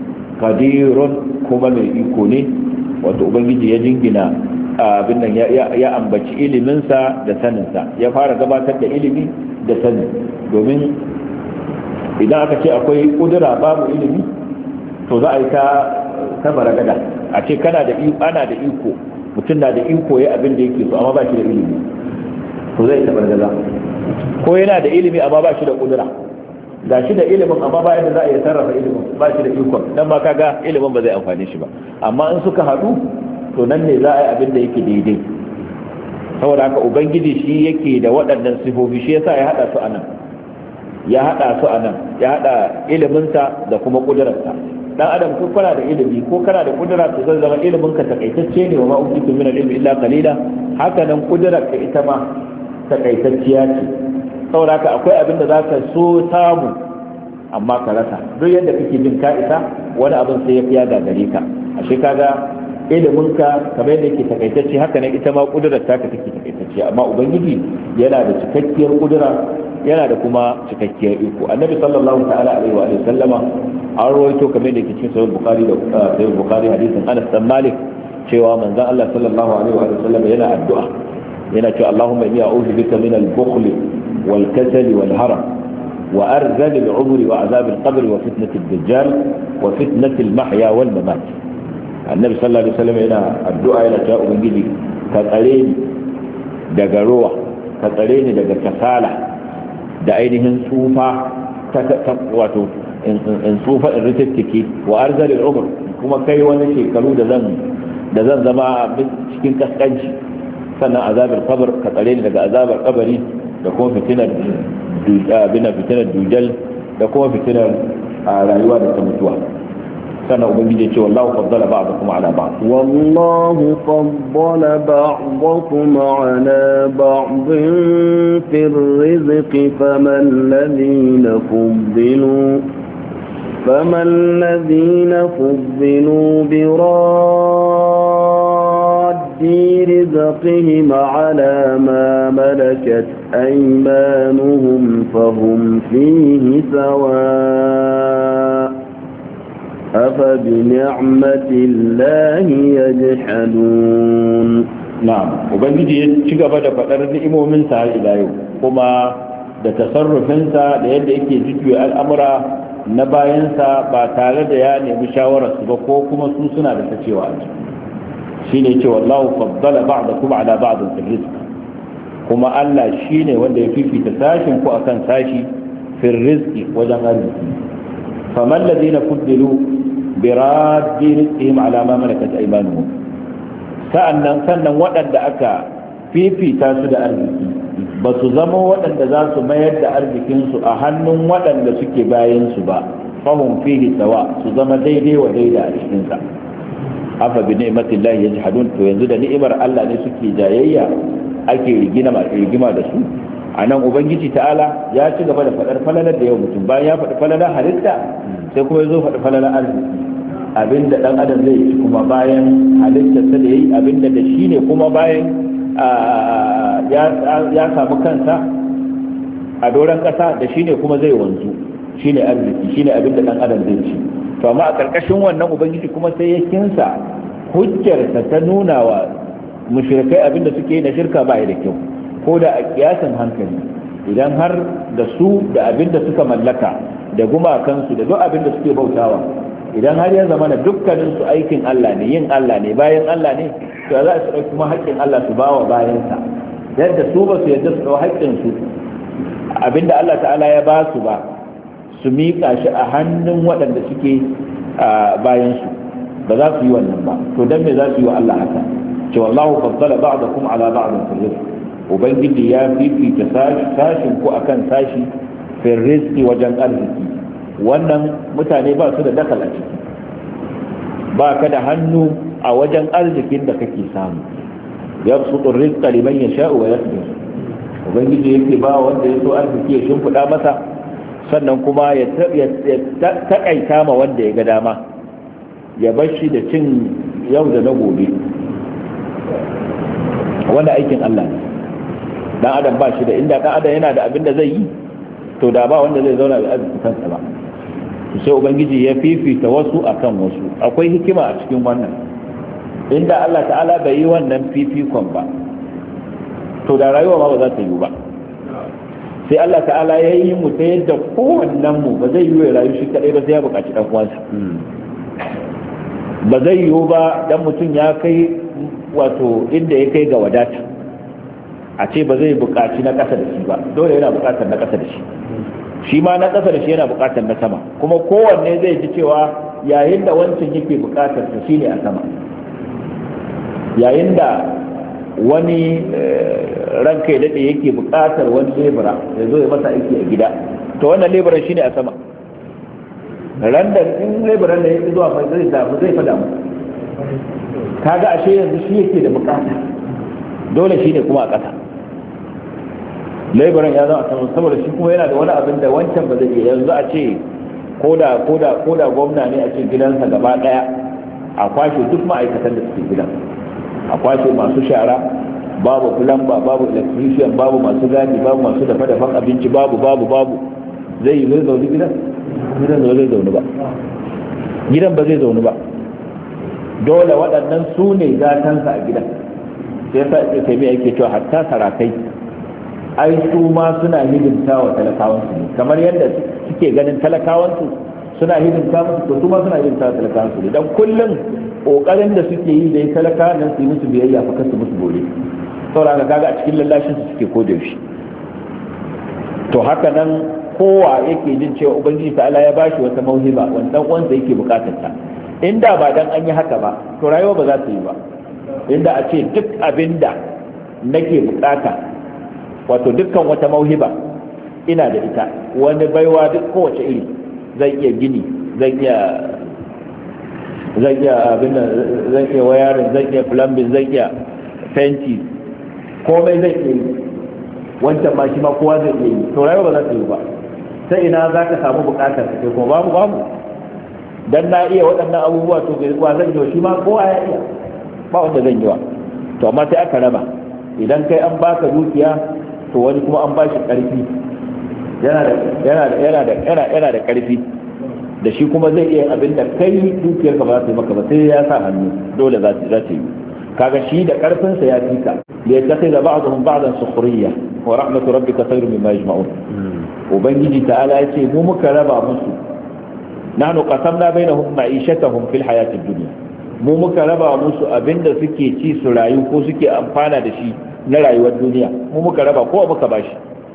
qadirun kuma mai iko ne. wato ubangiji ya jingina abin nan ya ambaci iliminsa da saninsa, ya fara gabatar da ilimi da sani, domin idan aka ce akwai kudura babu ilimi to za a yi ta ta baragada a ce kana da ana da iko mutum na da iko yayin abin da yake so amma ba shi da ilimi to zai ta baragada ko yana da ilimi amma ba shi da kudura ga shi da ilimin amma ba yadda za a iya sarrafa ilimin ba shi da ikon dan ma kaga ilimin ba zai amfane shi ba amma in suka haɗu to nan ne za a yi abin da yake daidai saboda haka ubangiji shi yake da waɗannan sifofi shi yasa ya haɗa su anan ya haɗa iliminsa da kuma ƙudurarsa dan adam ko kana da ilimi ko kana da ƙudura to zai zama ilimin ka takaitacce ne wa ma utitu min al-ilmi illa qalila haka nan ƙudurar ka ita ma takaitacciya ce saboda haka akwai abin da zaka so samu amma ka rasa duk yadda kake jin ka isa wani abin sai ya fiya gagare ka ashe kaga iliminka kamar yadda yake takaitacce haka nan ita ma kudurar taka take takaitacce amma ubangiji yana da cikakkiyar kudura yana da kuma cikakkiyar iko annabi sallallahu ta'ala alaihi wa sallama an rawaito kamar yadda yake cikin sahih bukhari da sahih bukhari hadisin Anas bin Malik cewa manzon Allah sallallahu alaihi wa sallama yana addu'a yana cewa Allahumma inni a'udhu bika min al-bukhl wal kasal wal haram wa arzal al-umr wa azab al-qabr wa fitnat ad-dajjal wa fitnat al-mahya wal mamat annabi sallallahu alaihi wasallam yana addu'a yana cewa ubangiji ka tsare ni daga ruwa ka tsare ni daga kasala da ainihin tsufa wato in tsufa in ritattike wa arzal al-umr kuma kai wani shekaru da zan zama cikin kaskanci sannan azabar qabr ka tsare ni daga azabar kabari da kuma fitinar dujal da kuma fitinar rayuwa da ta mutuwa كان أبنجي والله فضل بعضكم على بعض
والله فضل بعضكم على بعض في الرزق فما الذين فضلوا براد رزقهم على ما ملكت أيمانهم فهم فيه سواء أفبنعمة الله يجحدون
نعم وبنجي يتشغب da fadar ni'imomin sa ila yau kuma da tasarrufin sa da yadda yake jujjuya al'amura na bayan sa ba tare da ya nemi shawarar su ba ko kuma su suna da tacewa a ciki shine cewa wallahu faddala ba'dakum ala ba'd fil rizq kuma Allah shine wanda ya fifita sashin ku akan sashi fil rizqi wajen arziki faman ladina fuddilu براد رزقهم على ما ملكت أيمانهم sannan waɗanda aka fifita su da arziki ba su zama waɗanda za su mayar da arzikinsu a hannun waɗanda suke bayansu ba fahim fihi sawa su zama daidai wa daida a cikinsa afa bi ni'matillahi yajhadun to yanzu da ni'imar Allah ne suke jayayya ake rigima da su a nan ubangiji ta'ala ya ci gaba da faɗar falalar da yau mutum bayan ya faɗi falalar halitta sai kuma ya zo faɗi falalar arziki abinda ɗan adam zai ci kuma bayan halittarsa da ya yi abinda da shi ne kuma bayan ya samu kansa a doron ƙasa da shi ne kuma zai wanzu shi ne arziki shi ne abinda ɗan adam zai ci to amma a ƙarƙashin wannan ubangiji kuma sai ya kinsa hujjarsa ta nuna wa mushrikai abinda suke yi na shirka ba da kyau ko da a kiyasin hankali idan har da su da abin da suka mallaka da gumakansu da duk abin da suke bautawa idan har ya zama na dukkanin su aikin Allah ne yin Allah ne bayan Allah ne to za su ɗauki kuma haƙƙin Allah su bawa bayansa yadda su ba su yadda su ɗau haƙƙin su abinda Allah ta'ala ya ba su ba su miƙa shi a hannun waɗanda suke bayan su ba za su yi wannan ba to dan me za su yi wa Allah haka ce wallahu faddala ba'dakum ala ba'din fil rizq ubangiji ya fifita sashin ku akan sashi fil rizqi wajen arziki wannan mutane ba su da dakal a ciki ba ka da hannu a wajen arzikin da kake samu yabsutu rizqa liman yasha'u wa yaqdir ubangiji yake ba wanda ya so arziki ya shimfida masa sannan kuma ya taƙaita ma wanda ya ga dama ya bar shi da cin yau da na gobe wanda aikin Allah ne dan adam ba shi da inda dan adam yana da abin da zai yi to da ba wanda zai zauna da arziki kansa ba sai ubangiji ya fifita wasu akan wasu akwai hikima a cikin wannan inda Allah ta'ala bai yi wannan fifikon ba to da rayuwa ma ba za ta yi ba sai Allah ta'ala ya yi mu ta yadda kowannen mu ba zai yi rayu shi kadai ba sai ya buƙaci dan uwansa ba zai yiwu ba dan mutum ya kai wato inda ya kai ga wadata a ce ba zai buƙaci na ƙasa da shi ba, dole yana buƙatar na ƙasa da shi, shi ma na ƙasa da shi yana buƙatar na sama, kuma kowanne zai ji cewa yayin da wancan yake buƙatar sa shine a sama, yayin da wani ranka ya daɗe yake buƙatar wani lebura ya zo ya masa aiki a gida, to wannan leburan shine a sama. Ran da in leburan da yake zuwa fa zai fada mu, kaga ashe yanzu shi yake da buƙata, dole shine kuma a ƙasa. Leburan ya zama a sama saboda shi kuma yana da wani abin da wancan ba zai iya. Yanzu a ce ko da gwamna ne a ce gidansa gaba ɗaya a kwashe duk ma'aikatan da suke gidan, a kwashe masu shara, babu plumber, babu electrician, babu masu gadi, babu masu dafa-dafan abinci, babu zai yi zai zaune gidan ba zai zaune ba, gidan ba zai zaune ba. Dole waɗannan su ne gatansa a gidan. sai sa sai mai ake cewa hatta sarakai ai su ma suna hidimta wa talakawansu ne, kamar yadda suke ganin talakawansu suna hidimta musu, to su ma suna hidimta wa talakawansu ne, dan kullum kokarin da suke yi da talaka nan su yi musu biyayya fa kasu musu gore, saboda kaga a cikin lallashin su suke koda yaushe. To haka nan kowa yake jin cewa ubangiji ta'ala ya bashi wata mauhiba wanda uwansa yake bukatar ta, inda ba dan an yi haka ba to rayuwa ba za ta yi ba. Inda a ce duk abinda nake bukata, wato dukkan wata mauhiba ina da ita, wani baiwa duk kowace iri, zan iya gini, zan iya abin da zan iya wayarin, zan iya plumbing, zan iya fenti, komai zan iya yi, wancan ma shi ma kowa zai iya yi, to rayuwa ba za ta yi ba. sai ina za ka samu bukatar ka kai kuma babu dan na iya waɗannan abubuwa to bai kuwa zan yi shi ma kowa ya iya, ba wanda zan yi wa. To amma sai aka raba, idan kai an baka dukiya to wani kuma an bashi ƙarfi, yana da ƙarfi da shi kuma zai iya abin da kai dukiyar ka ba za ta yi maka ba, sai ya sa hannu dole za ta yi. kaga shi da ƙarfinsa ya fika da ya tafi da ba'dhum ba'dan sukhriya wa rahmatu rabbika khayrun mimma yajma'un. ubangiji ta'ala ya ce mu muka raba musu, nahnu qasamna bainahum ma'ishatahum fil hayatid dunya, mu muka raba musu abinda suke ci su rayu ko suke amfana da shi na rayuwar duniya, mu muka raba ko muka bashi.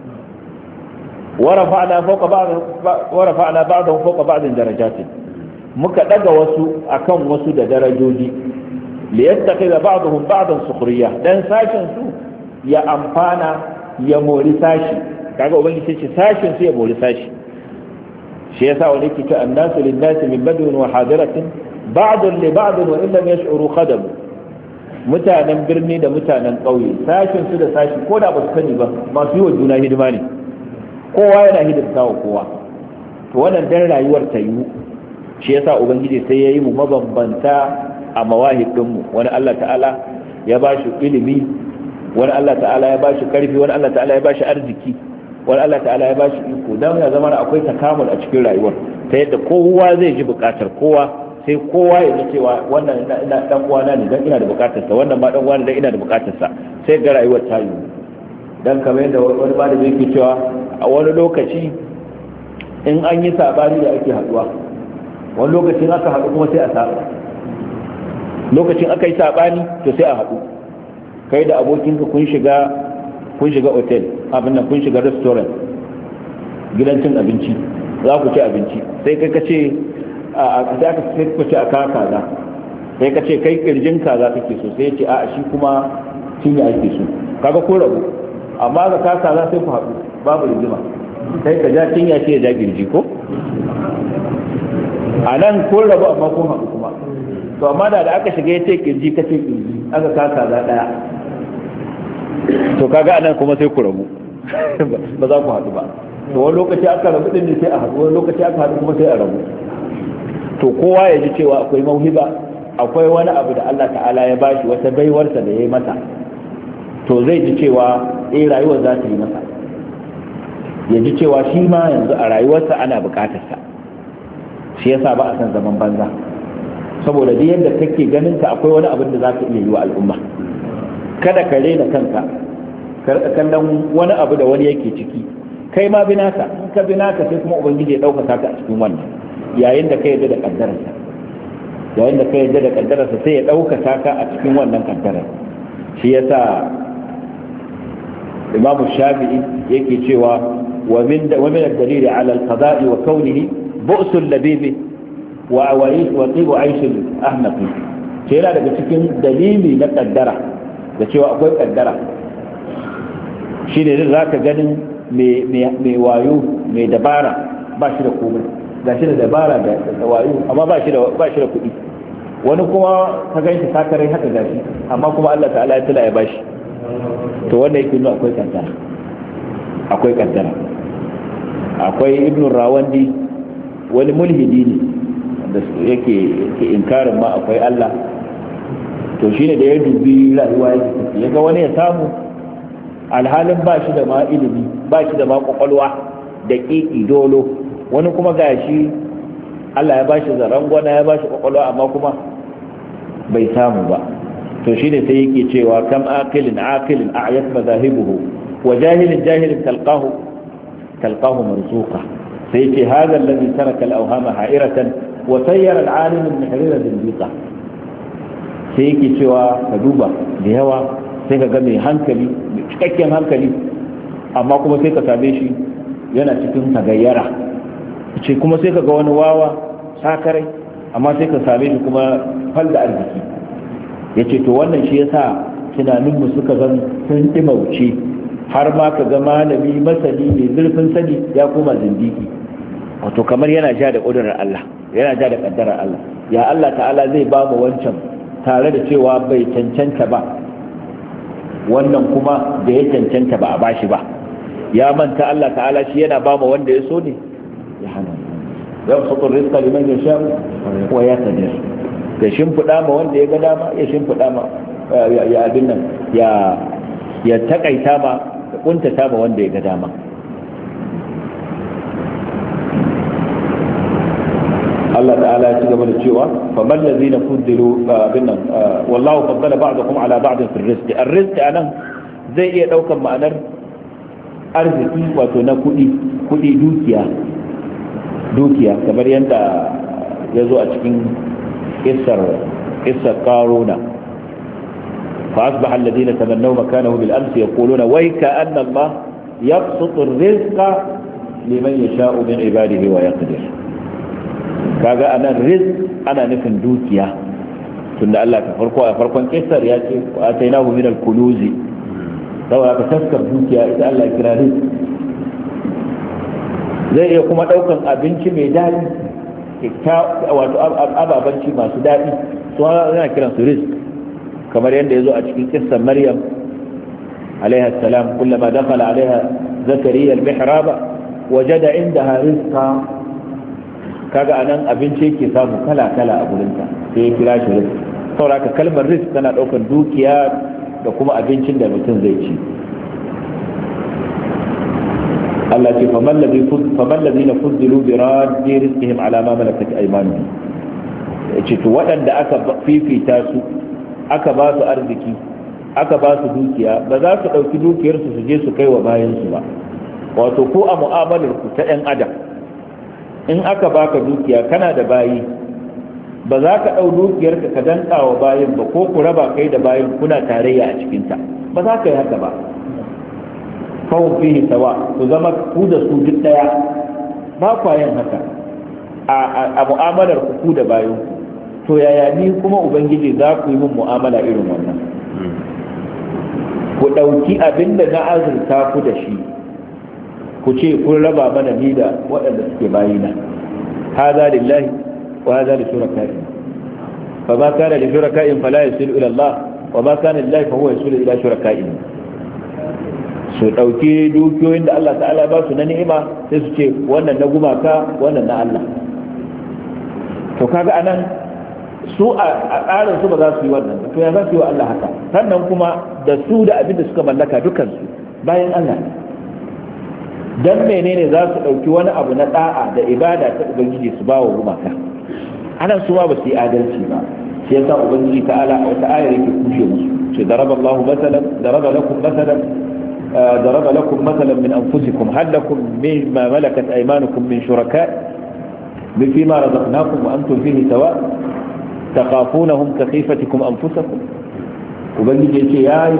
wa rafa'na ba'dahum fawqa ba'din darajatin, muka daga wasu akan wasu da darajoji, liyattakhidha ba'dahum ba'dan sukhriya, dan sashin su ya amfana ya mori sashi. kaga ubangiji ce sashin su ya mori sashi. shi yasa wani yake ce annasu lin-nasi min badwin wa hadiratin ba'dun li ba'din wa illam yash'uru khadam, mutanen birni da mutanen ƙauye sashin su da sashi ko da ba su sani ba masu yi wa juna hidima ne, kowa yana hidimta wa kowa. to wannan dan rayuwar ta yiwu, shi yasa ubangiji sai ya yi mu mabambanta a mawahib dinmu, wani Allah ta'ala ya ba shi ilimi, wani Allah ta'ala ya ba shi karfi, wani Allah ta'ala ya ba shi arziki, wani Allah ta'ala ya ba shi iko, don ya zama akwai takamul a cikin rayuwar ta yadda kowa zai ji bukatar kowa, sai kowa ya ji cewa wannan ina dan uwana ne dan ina da bukatar sa, wannan ma dan uwana dan ina da bukatar sa, sai ga rayuwar ta yi. dan kamar yadda wani malami yake cewa a wani lokaci in an yi sabani da ake haduwa, wani lokacin aka haɗu kuma sai a saba, lokacin aka yi sabani to sai a haɗu, kai da abokinka kun shiga hotel, abin nan kun shiga restaurant, gidan cin abinci, za ku ci abinci, sai kai ka ce a kawo kaza, sai ka ce kai kirjin kaza kake so, sai ce a shi kuma cinya ake so, kaga ko rabu, amma ga ka kaza sai ku haɗu babu rigima, sai ka ja cinya ce ya ja kirji ko a nan ko rabu amma kun haɗu kuma. to amma da aka shiga ya ce kirji ka ce kirji, aka ka kaza ɗaya, to kaga anan kuma sai ku rabu ba za ku haɗu ba. to wani lokaci aka rabu din ne sai a haɗu, wani lokaci aka haɗu kuma sai a rabu. to kowa ya ji cewa akwai mauhiba, akwai wani abu da Allah ta'ala ya bashi, wata baiwarsa da ya yi masa, to zai ji cewa rayuwar za ta yi masa, ya ji cewa shi ma yanzu a rayuwarsa ana bukatarsa. shi yasa ba a san zaman banza, saboda duk yadda kake ganin ka akwai wani abin da za ka iya yi wa al'umma. kada ka rena kanka, kallon wani abu da wani yake ciki, kai ma binaka, in ka binaka sai kuma ubangiji ya ɗaukaka ka a cikin wannan, yayin da ka yarda da kaddararsa. yayin da ka yarda da kaddararsa sai ya ɗaukaka ka a cikin wannan kaddarar. shi yasa Imam Shafi'i yake cewa wa min ad-dalil ala al-qada'i wa kawnihi bu'su al-labib wa awais wa tibu aish al-ahmaq. sai yana daga cikin dalili na kaddara da cewa akwai kaddara shine zaka ganin mai wayo mai dabara ba shi da komai, ga shi da dabara da wayo amma ba shi da kuɗi. wani kuma ka gan shi sakarai haka gashi amma kuma Allah ta'ala ya tula ya bashi. to wanda yake nuna akwai kaddara. akwai Ibn Rawandi wani mulhidi ne da yake inkarin ma akwai Allah. to shine da ya dubi rayuwa ya ga wani ya samu alhalin ba shi da ma ilimi, ba shi da ma kwakwalwa da ƙiƙi dolo, wani kuma gashi Allah ya bashi zarangwana ya bashi kwakwalwa amma kuma bai samu ba. to shine sai yake cewa kam aqilin a'yat mazahibuhu wa jahilin talqahu marzuqa. sai yace hadha alladhi taraka al-awhama ha'iratan wa sayyara al-alim al-mihrira zindiqa. sai yake cewa ka duba da yawa sai ka ga mai hankali, mai cikakken hankali, amma kuma sai ka same shi yana cikin tagayyara. ce kuma sai ka ga wani wawa sakarai, amma sai ka same shi kuma fal da arziki. ya ce to wannan shi yasa tunaninmu suka zan sun ɗimauce, har ma ka ga malami masani mai zurfin sani ya koma zindiki. wato kamar yana ja da ƙudurar Allah, yana ja da ƙaddarar Allah. ya Allah ta'ala zai ba mu wancan tare da cewa bai cancanta ba, wannan kuma da ya cancanta ba a bashi ba. ya manta Allah ta'ala shi yana ba mu wanda ya so ne ya hana. yabsutu rizqa liman yasha wa yaqdir. ya shimfida ma wanda ya ga dama, ya shimfida ma ya abin nan ya takaita ma, ya kuntata ma wanda ya ga dama. Allah ta'ala ya ci gaba da cewa faman ladina fuddilu abin nan wallahu faddala ba'dakum ala ba'din fi rizqi. ar-rizq anan zai iya daukan ma'anar arziki, wato na kudi dukiya kamar yadda ya zo a cikin kissar qaruna. fa asbaha alladhina tamannaw makanahu bil amsi yaquluna wayka anna Allah yabsutu ar-rizqa liman yasha'u min ibadihi wa yaqdir. kaga anan rizq ana nufin dukiya, tunda Allah ta farko a farkon kissar ya ce atainahu min al-kunuzi, saboda ka taskar dukiya ita Allah ya kira rizq. zai iya kuma daukan abinci mai daɗi, wato ababanci masu daɗi, su ana kiran su rizq, kamar yadda ya zo a cikin kissar Maryam alaiha salam, kullama dakhala alaiha zakariya al-mihraba wajada indaha rizqa. kaga anan abinci yake samu kala a gurinta, sai ya kira shi rizq. saboda kalmar rizq tana daukan dukiya da kuma abincin da mutum zai ci. Allah ce faman ladina fuddilu bi raddi rizqihim ala ma malakat aymanuhum. yace to waɗanda aka fifita su, aka ba su arziki, aka ba su dukiya, ba za su dauki dukiyar su je su kai wa bayan su ba. wato ko a mu'amalar ku ta ɗan adam, in aka baka dukiya kana da bayi, ba za ka ɗau dukiyarka ka danka wa bayin ba, ko ku raba kai da bayin kuna tarayya a cikinta, ba za ka yi haka ba. fahim fihi sawa, ku zama ku da su duk ɗaya, ba kwa yin haka a mu'amalar ku da bayin. to yaya ni kuma ubangiji za ku yi min mu'amala irin wannan? ku ɗauki abin da na azurta ku da shi, ku ce kun raba mana ni da waɗanda suke bayina. haza lillahi wa haza li shuraka'i, fa ma kana li shuraka'in fala yasilu ila Allah, wa ma kana lillahi fa huwa yasilu ila shuraka'i. su dauki dukiyoyin da Allah ta'ala ba su na ni'ima, sai su ce wannan na gumaka, wannan na Allah. to kaga anan su a tsarin su ba za su yi wannan, to ya za su yi wa Allah haka? sannan kuma da su da abin da suka mallaka dukansu bayan Allah, dan menene za su dauki wani abu na da'a da ibada ta ubangiji su ba wa gumaka? anan su ma ba su yi adalci ba. sai yasa ubangiji ta'ala a wata ayar yake kushe musu, ce daraba lakum masalan min anfusikum hal lakum mimma malakat aymanukum min shuraka' فيما رزقناكم وأنتم فيه سواء takhafunahum ka khifatikum anfusakum ubangiji yace yayi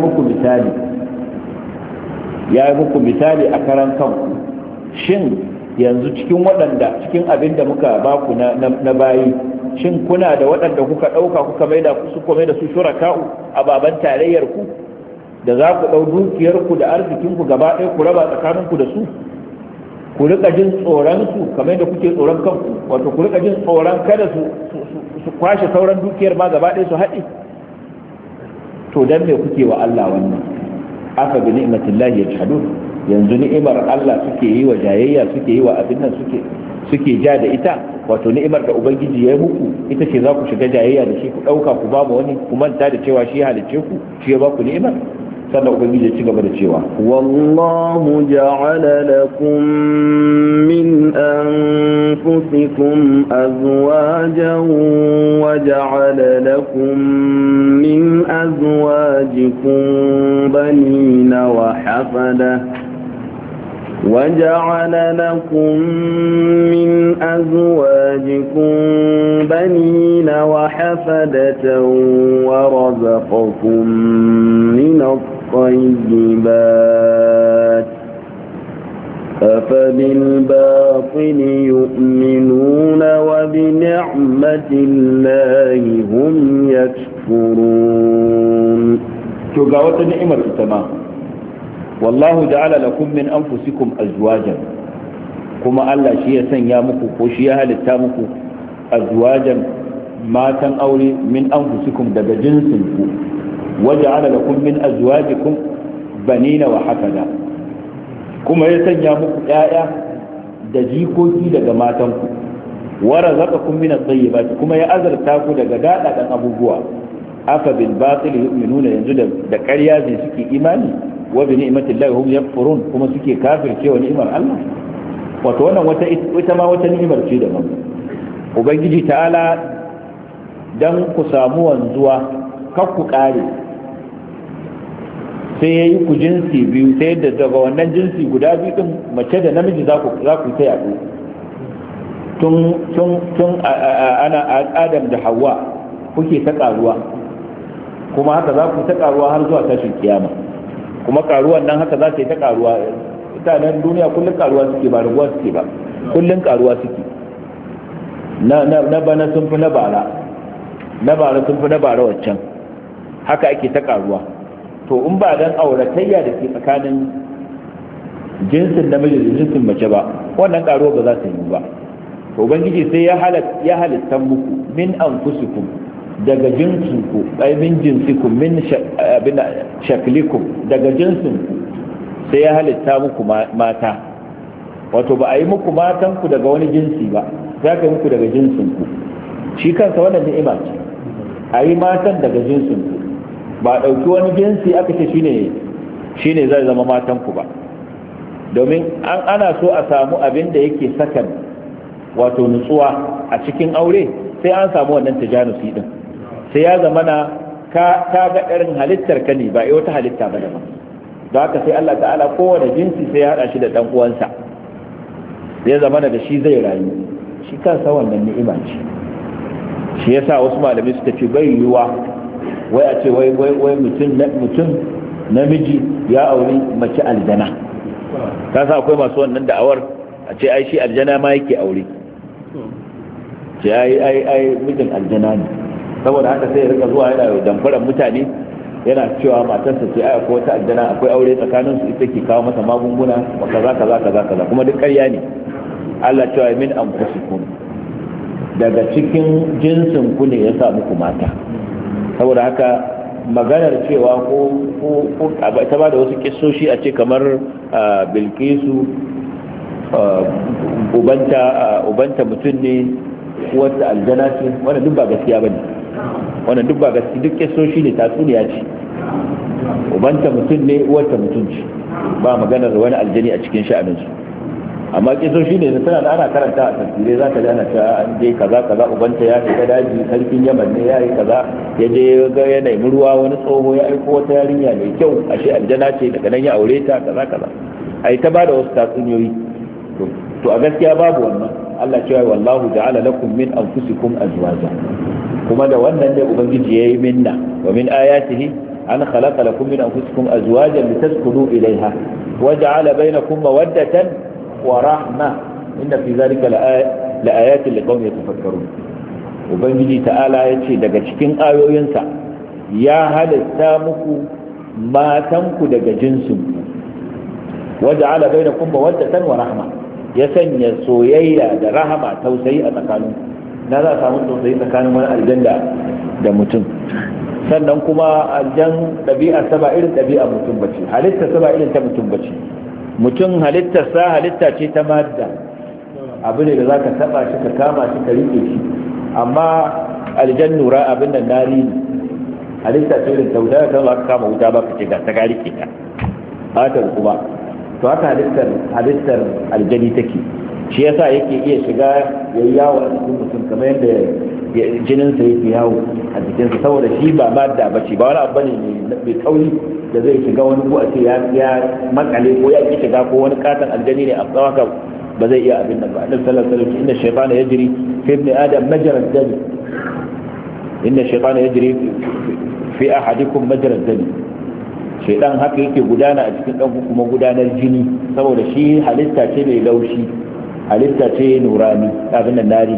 muku misali a karan kanku shin yanzu cikin abinda muka baku na bayi shin kuna da waɗanda kuka ɗauka kuka mai da su shuraka'u a baban tarayyar ku da za ku ɗau dukiyarku da arzikinku gaba ɗaya ku raba tsakaninku da su ku rika jin tsoron su kamar da kuke tsoron kanku wato ku rika jin tsoron kada su kwashe sauran dukiyar ma gaba ɗaya su haɗe to dan me kuke wa Allah wannan afa bi ni'matillahi yajhadun yanzu ni'imar Allah suke yi wa jayayya suke yi wa abin nan suke ja da ita wato ni'imar da ubangiji ya yi muku ita ce za ku shiga jayayya da shi ku ɗauka ku ba mu wani ku manta da cewa shi ya halicce ku shi ya ba ku ni'imar sannan ubangiji ya ci gaba da cewa
wallahu ja'ala lakum min anfusikum azwajan wa ja'ala lakum min azwajikum banina wa hafada وجعل لكم من أزواجكم بنين وحفدة ورزقكم من الطيبات أفبالباطل يؤمنون وبنعمة الله هم يكفرون
شوقاوة نعمة التمام wallahu ja'ala lakum min anfusikum azwajan kuma Allah shi ya sanya muku ko shi ya halitta muku azwajan matan aure min anfusikum daga jinsin ku waja'ala lakum min azwajikum banina wa hafada kuma ya sanya muku ƴaƴa da jikoki daga matan ku wa razaqakum min at-tayyibat kuma ya azarta ku daga dadadan abubuwa afa bil batil yu'minuna yanzu da ƙarya ne suke imani wa bi ni'matillahi hum yakfurun kuma suke kafirce wa ni'imar Allah wato wannan ita ma wata ni'imar ce daban ubangiji ta'ala dan ku samu wanzuwa kar ku kare sai yayi ku jinsi biyu sai da daga wannan jinsi guda biyu din mace da namiji za ku ta yaɗu tun ana Adam da Hawwa kuke ta karuwa kuma haka za ku ta karuwa har zuwa tashin kiyama kuma karuwan nan haka za ta yi ta karuwa mutanen duniya kullum karuwa suke ba raguwa suke ba kullum karuwa suke na bana sun fi na bara sun fi na bara waccan haka ake ta karuwa to in ba dan auratayya da ke tsakanin jinsin namiji da jinsin mace ba wannan karuwa ba za ta yi ba to ubangiji sai ya halitta muku min anfusikum daga jinsinku ay min jinsikum min shaklikum daga jinsinku sai ya halitta muku mata wato ba a yi muku matanku daga wani jinsi ba sai ka yi muku daga jinsinku shi kansa wannan ni'ima ce a yi matan daga jinsinku ba a ɗauki wani jinsi aka ce shine zai zama matanku ba domin ana so a samu abin da yake sakan wato nutsuwa a cikin aure sai an samu wannan tajanusi din sai ya zama na ka ga irin halittar ka ne ba wata halitta ba daban da haka sai Allah ta'ala kowane jinsi sai ya hada shi da dan uwansa ya zama da shi zai rayu shi kansa wannan ni'ima ce shi yasa wasu malamai suka ce bai yiwa wai a ce wai mutum namiji ya auri mace aljana ka sa akwai masu wannan da'awar a ce ai shi aljana ma yake aure ce ai mijin aljana ne saboda haka sai ya rika zuwa yana damfarar mutane yana cewa matarsa ce ai akwai wata aljana akwai aure tsakanin su ita ke kawo masa magunguna wa kaza kuma duk ƙarya ne Allah cewa min anfusikum daga cikin jinsin ku ne ya sa muku mata saboda haka maganar cewa ko ta ba da wasu kissoshi a ce kamar Bilkisu ubanta mutum ne wata aljana ce wannan duk ba gaskiya bane wannan duk ba gaskiya duk kissoshi ne tatsuniya ce ubanta mutum ne wata mutum ce ba maganar wani aljani a cikin sha'aninsu amma kissoshi ne tana da ana karanta a tafsirai za ka ji ana cewa an je kaza ubanta ya shiga daji sarkin yaman ne ya yi kaza ya je ga ya nemi ruwa wani tsoho ya aiko wata yarinya mai kyau ashe aljana ce daga nan ya aure ta kaza ai ta bada wasu tatsuniyoyi to a gaskiya babu wannan Allah cewa wallahu ja'ala lakum min anfusikum azwaja kuma da wannan ne ubangiji yayi minna wa min ayatihi an khalaqa lakum min anfusikum azwajan litaskunu ilayha waja'ala bainakum mawaddatan wa rahma inna fi dhalika laayatin liqaumin yatafakkarun. ubangiji ta'ala yace daga cikin ayoyinsa ya halitta muku matanku daga jinsin waja'ala bainakum mawaddatan wa rahma ya sanya soyayya da rahama tausayi a tsakaninku na za a samu tausayi tsakanin wani aljan da mutum. sannan kuma aljan ɗabi'a ta ba irin ɗabi'a mutum bace, halitta ta ba irin ta mutum bace. mutum halitta ce ta madda, abu ne da za ka taɓa shi ka kama shi ka riƙe shi, amma aljan nura abin da nari ne, halitta ce irin ta wuta ka kama wuta ba ka ce ga ta ga riƙe ta hatar kuma to haka halittar aljani take. shi yasa yake iya shiga yayi yawo a cikin mutum kamar yadda jininsa yake yawo a jikinsa, saboda shi ba madda bace, ba wani abu ne mai kauri da zai shiga wani ko a ce ya makale ko ya ki shiga ko wani katon aljani ne a tsawaka ba zai iya abin nan ba. annabi sallallahu alaihi wasallam inna shaytana yajri fi ibn adam majra ad-dam, inna shaytana yajri fi ahadikum majra ad-dam, shaytan haka yake gudana a cikin dan kuma gudanar jini, saboda shi halitta ce mai laushi, halitta ce nurani abin nan nari,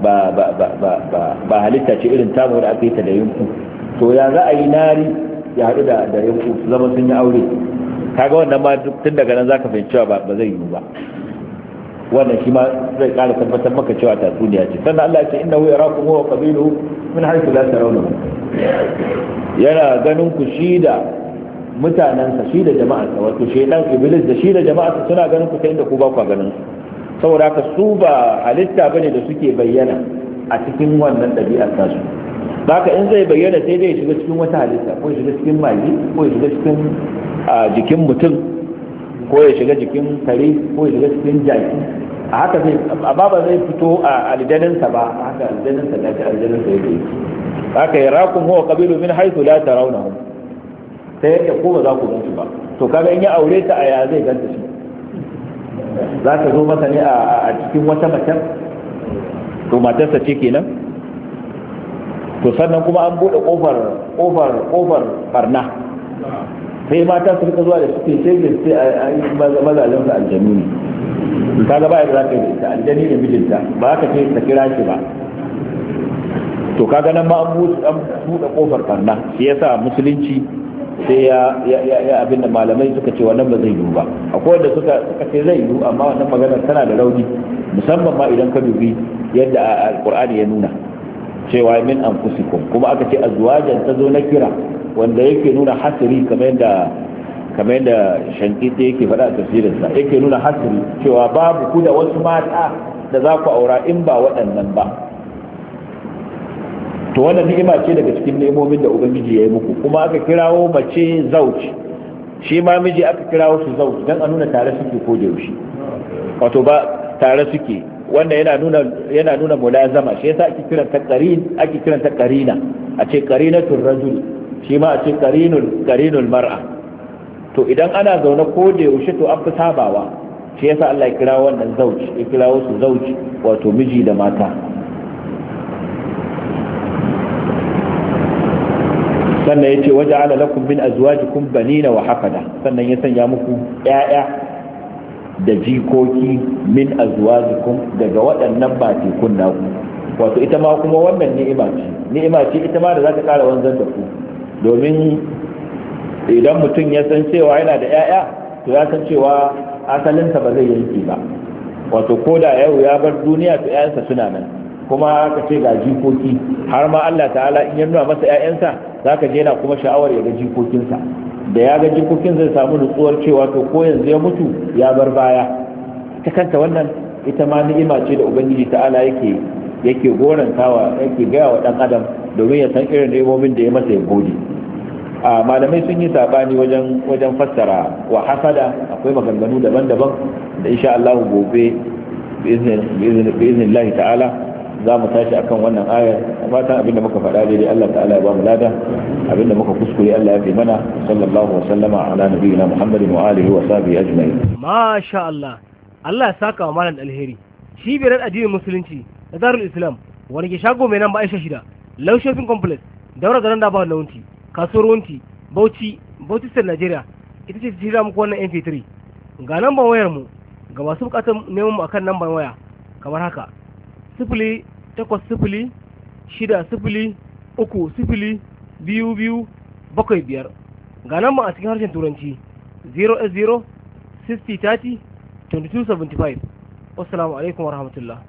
ba halitta ce irin tamu da aka yi ta da yanku. to ya za a yi nari ya haɗu da yanku su zama sun yi aure? kaga wannan ma tun daga nan zaka fahimci cewa ba zai yiwu ba. wannan shi ma zai ƙara tabbatar maka cewa tatsuniya ce. sannan Allah ya ce innahu yarakum huwa qabiluhu min haythu la tarawnahu, yana ganin ku shi da mutanansa, shi da jama'arsa, wato shaytan iblis da shi da jama'arsa suna ganin ku ta inda ku ba ku ganin su. saboda haka su ba halitta bane da suke bayyana a cikin wannan ɗabi'ar tasu. haka in zai bayyana sai dai shiga cikin wata halitta, ko shiga cikin magi, ko shiga cikin jikin mutum, ko ya shiga jikin kare, ko ya shiga cikin jaki. a haka zai, amma ba zai fito a aljaninsa ba, haka aljaninsa da ta aljaninsa yake. haka yarakum huwa qabilu min haythu la tarawnahum, sai yadda ko ba za ku gansu ba. to kaga in ya aure ta aya zai ganta shi, za ta zo masa ne a cikin wata mace, to matarsa ce kenan. to sannan kuma an bude kofar barna, sai mata su rika zuwa da suke shege sai a yi mazajen su aljanu ne. kaga ba yadda za ka yi da ita, aljani ne mijinta, ba ka ce ta kira shi ba. to kaga nan ma an bude kofar barna. shi yasa musulunci sai ya abin da malamai suka ce wannan ba zai yiwu ba. akwai wanda suka ce zai yiwu, amma wannan maganar tana da rauni, musamman ma idan ka dubi yadda alqur'ani ya nuna cewa min anfusikum, kuma aka ce azwajan ta zo na kira wanda yake nuna hasiri, kamar yadda shankiti yake faɗa a tafsirinsa, yake nuna hasiri cewa babu ku da wasu mata da za ku aura in ba waɗannan ba. to wannan ni'ima ce daga cikin ni'imomin da ubangiji ya yi muku. kuma aka kirawo mace zauci, shi ma miji aka kirawo su zauci don a nuna tare suke ko da yaushe, wato ba tare suke. wanda yana nuna mulazama, shi yasa ake kiranta qarina, a ce qarinatul rajul, shi ma a ce qarinul mar'a. to idan ana zaune ko da yaushe to an fi sabawa, shi yasa Allah ya kira wannan zauci, ya kirawo su zauci, wato miji da mata. sannan ya ce waje ala lakum min azwajikum banina wa hafada, sannan ya sanya muku ƴaƴa da jikoki min azwajikum daga waɗannan batikun naku. wato ita ma kuma wannan ni'ima ce ita ma da za ta ƙara wanzar da ku, domin idan mutum ya san cewa yana da ƴaƴa to ya san cewa asalinsa ba zai yanke ba. wato ko da yau ya bar duniya to ƴaƴansa suna nan, kuma ka ce ga jikoki, har ma Allah ta'ala in ya nuna masa ƴaƴansa zaka je yana kuma sha'awar ya ga jikokinsa. da ya ga jikokin zai samu nutsuwar cewa to ko yanzu ya mutu ya bar baya. ita kanta wannan ita ma ni'ima ce da ubangiji ta'ala yake gorantawa, yake gaya wa dan adam domin ya san irin ni'imomin da ya masa ya gode. a malamai sun yi sabani wajen fassara wa hasada, akwai maganganu daban-daban da insha Allah gobe bi'iznillahi ta'ala za mu tashi akan wannan ayar. fatan abinda muka faɗa daidai Allah ta'ala ya ba mu lada, abinda muka kuskure Allah ya fi mana. sallallahu wa sallama ala nabiyyina Muhammadin wa alihi wa sahbihi ajma'in.
masha Allah, Allah ya saka wa malam alheri. Cibiyar addinin musulunci da Darul Islam wani ke shago mai nan ba Aisha 6 Low Shopping Complex daura garin da ba na wunti kasuwar wunti Bauchi State Nigeria ita ce ta muku wannan MP3 ga namban wayar mu ga masu bukatar neman mu akan namban waya kamar haka 08030302275 ga namban a cikin harshen turanci 08060302275. Wassalamu alaikum warahmatullahi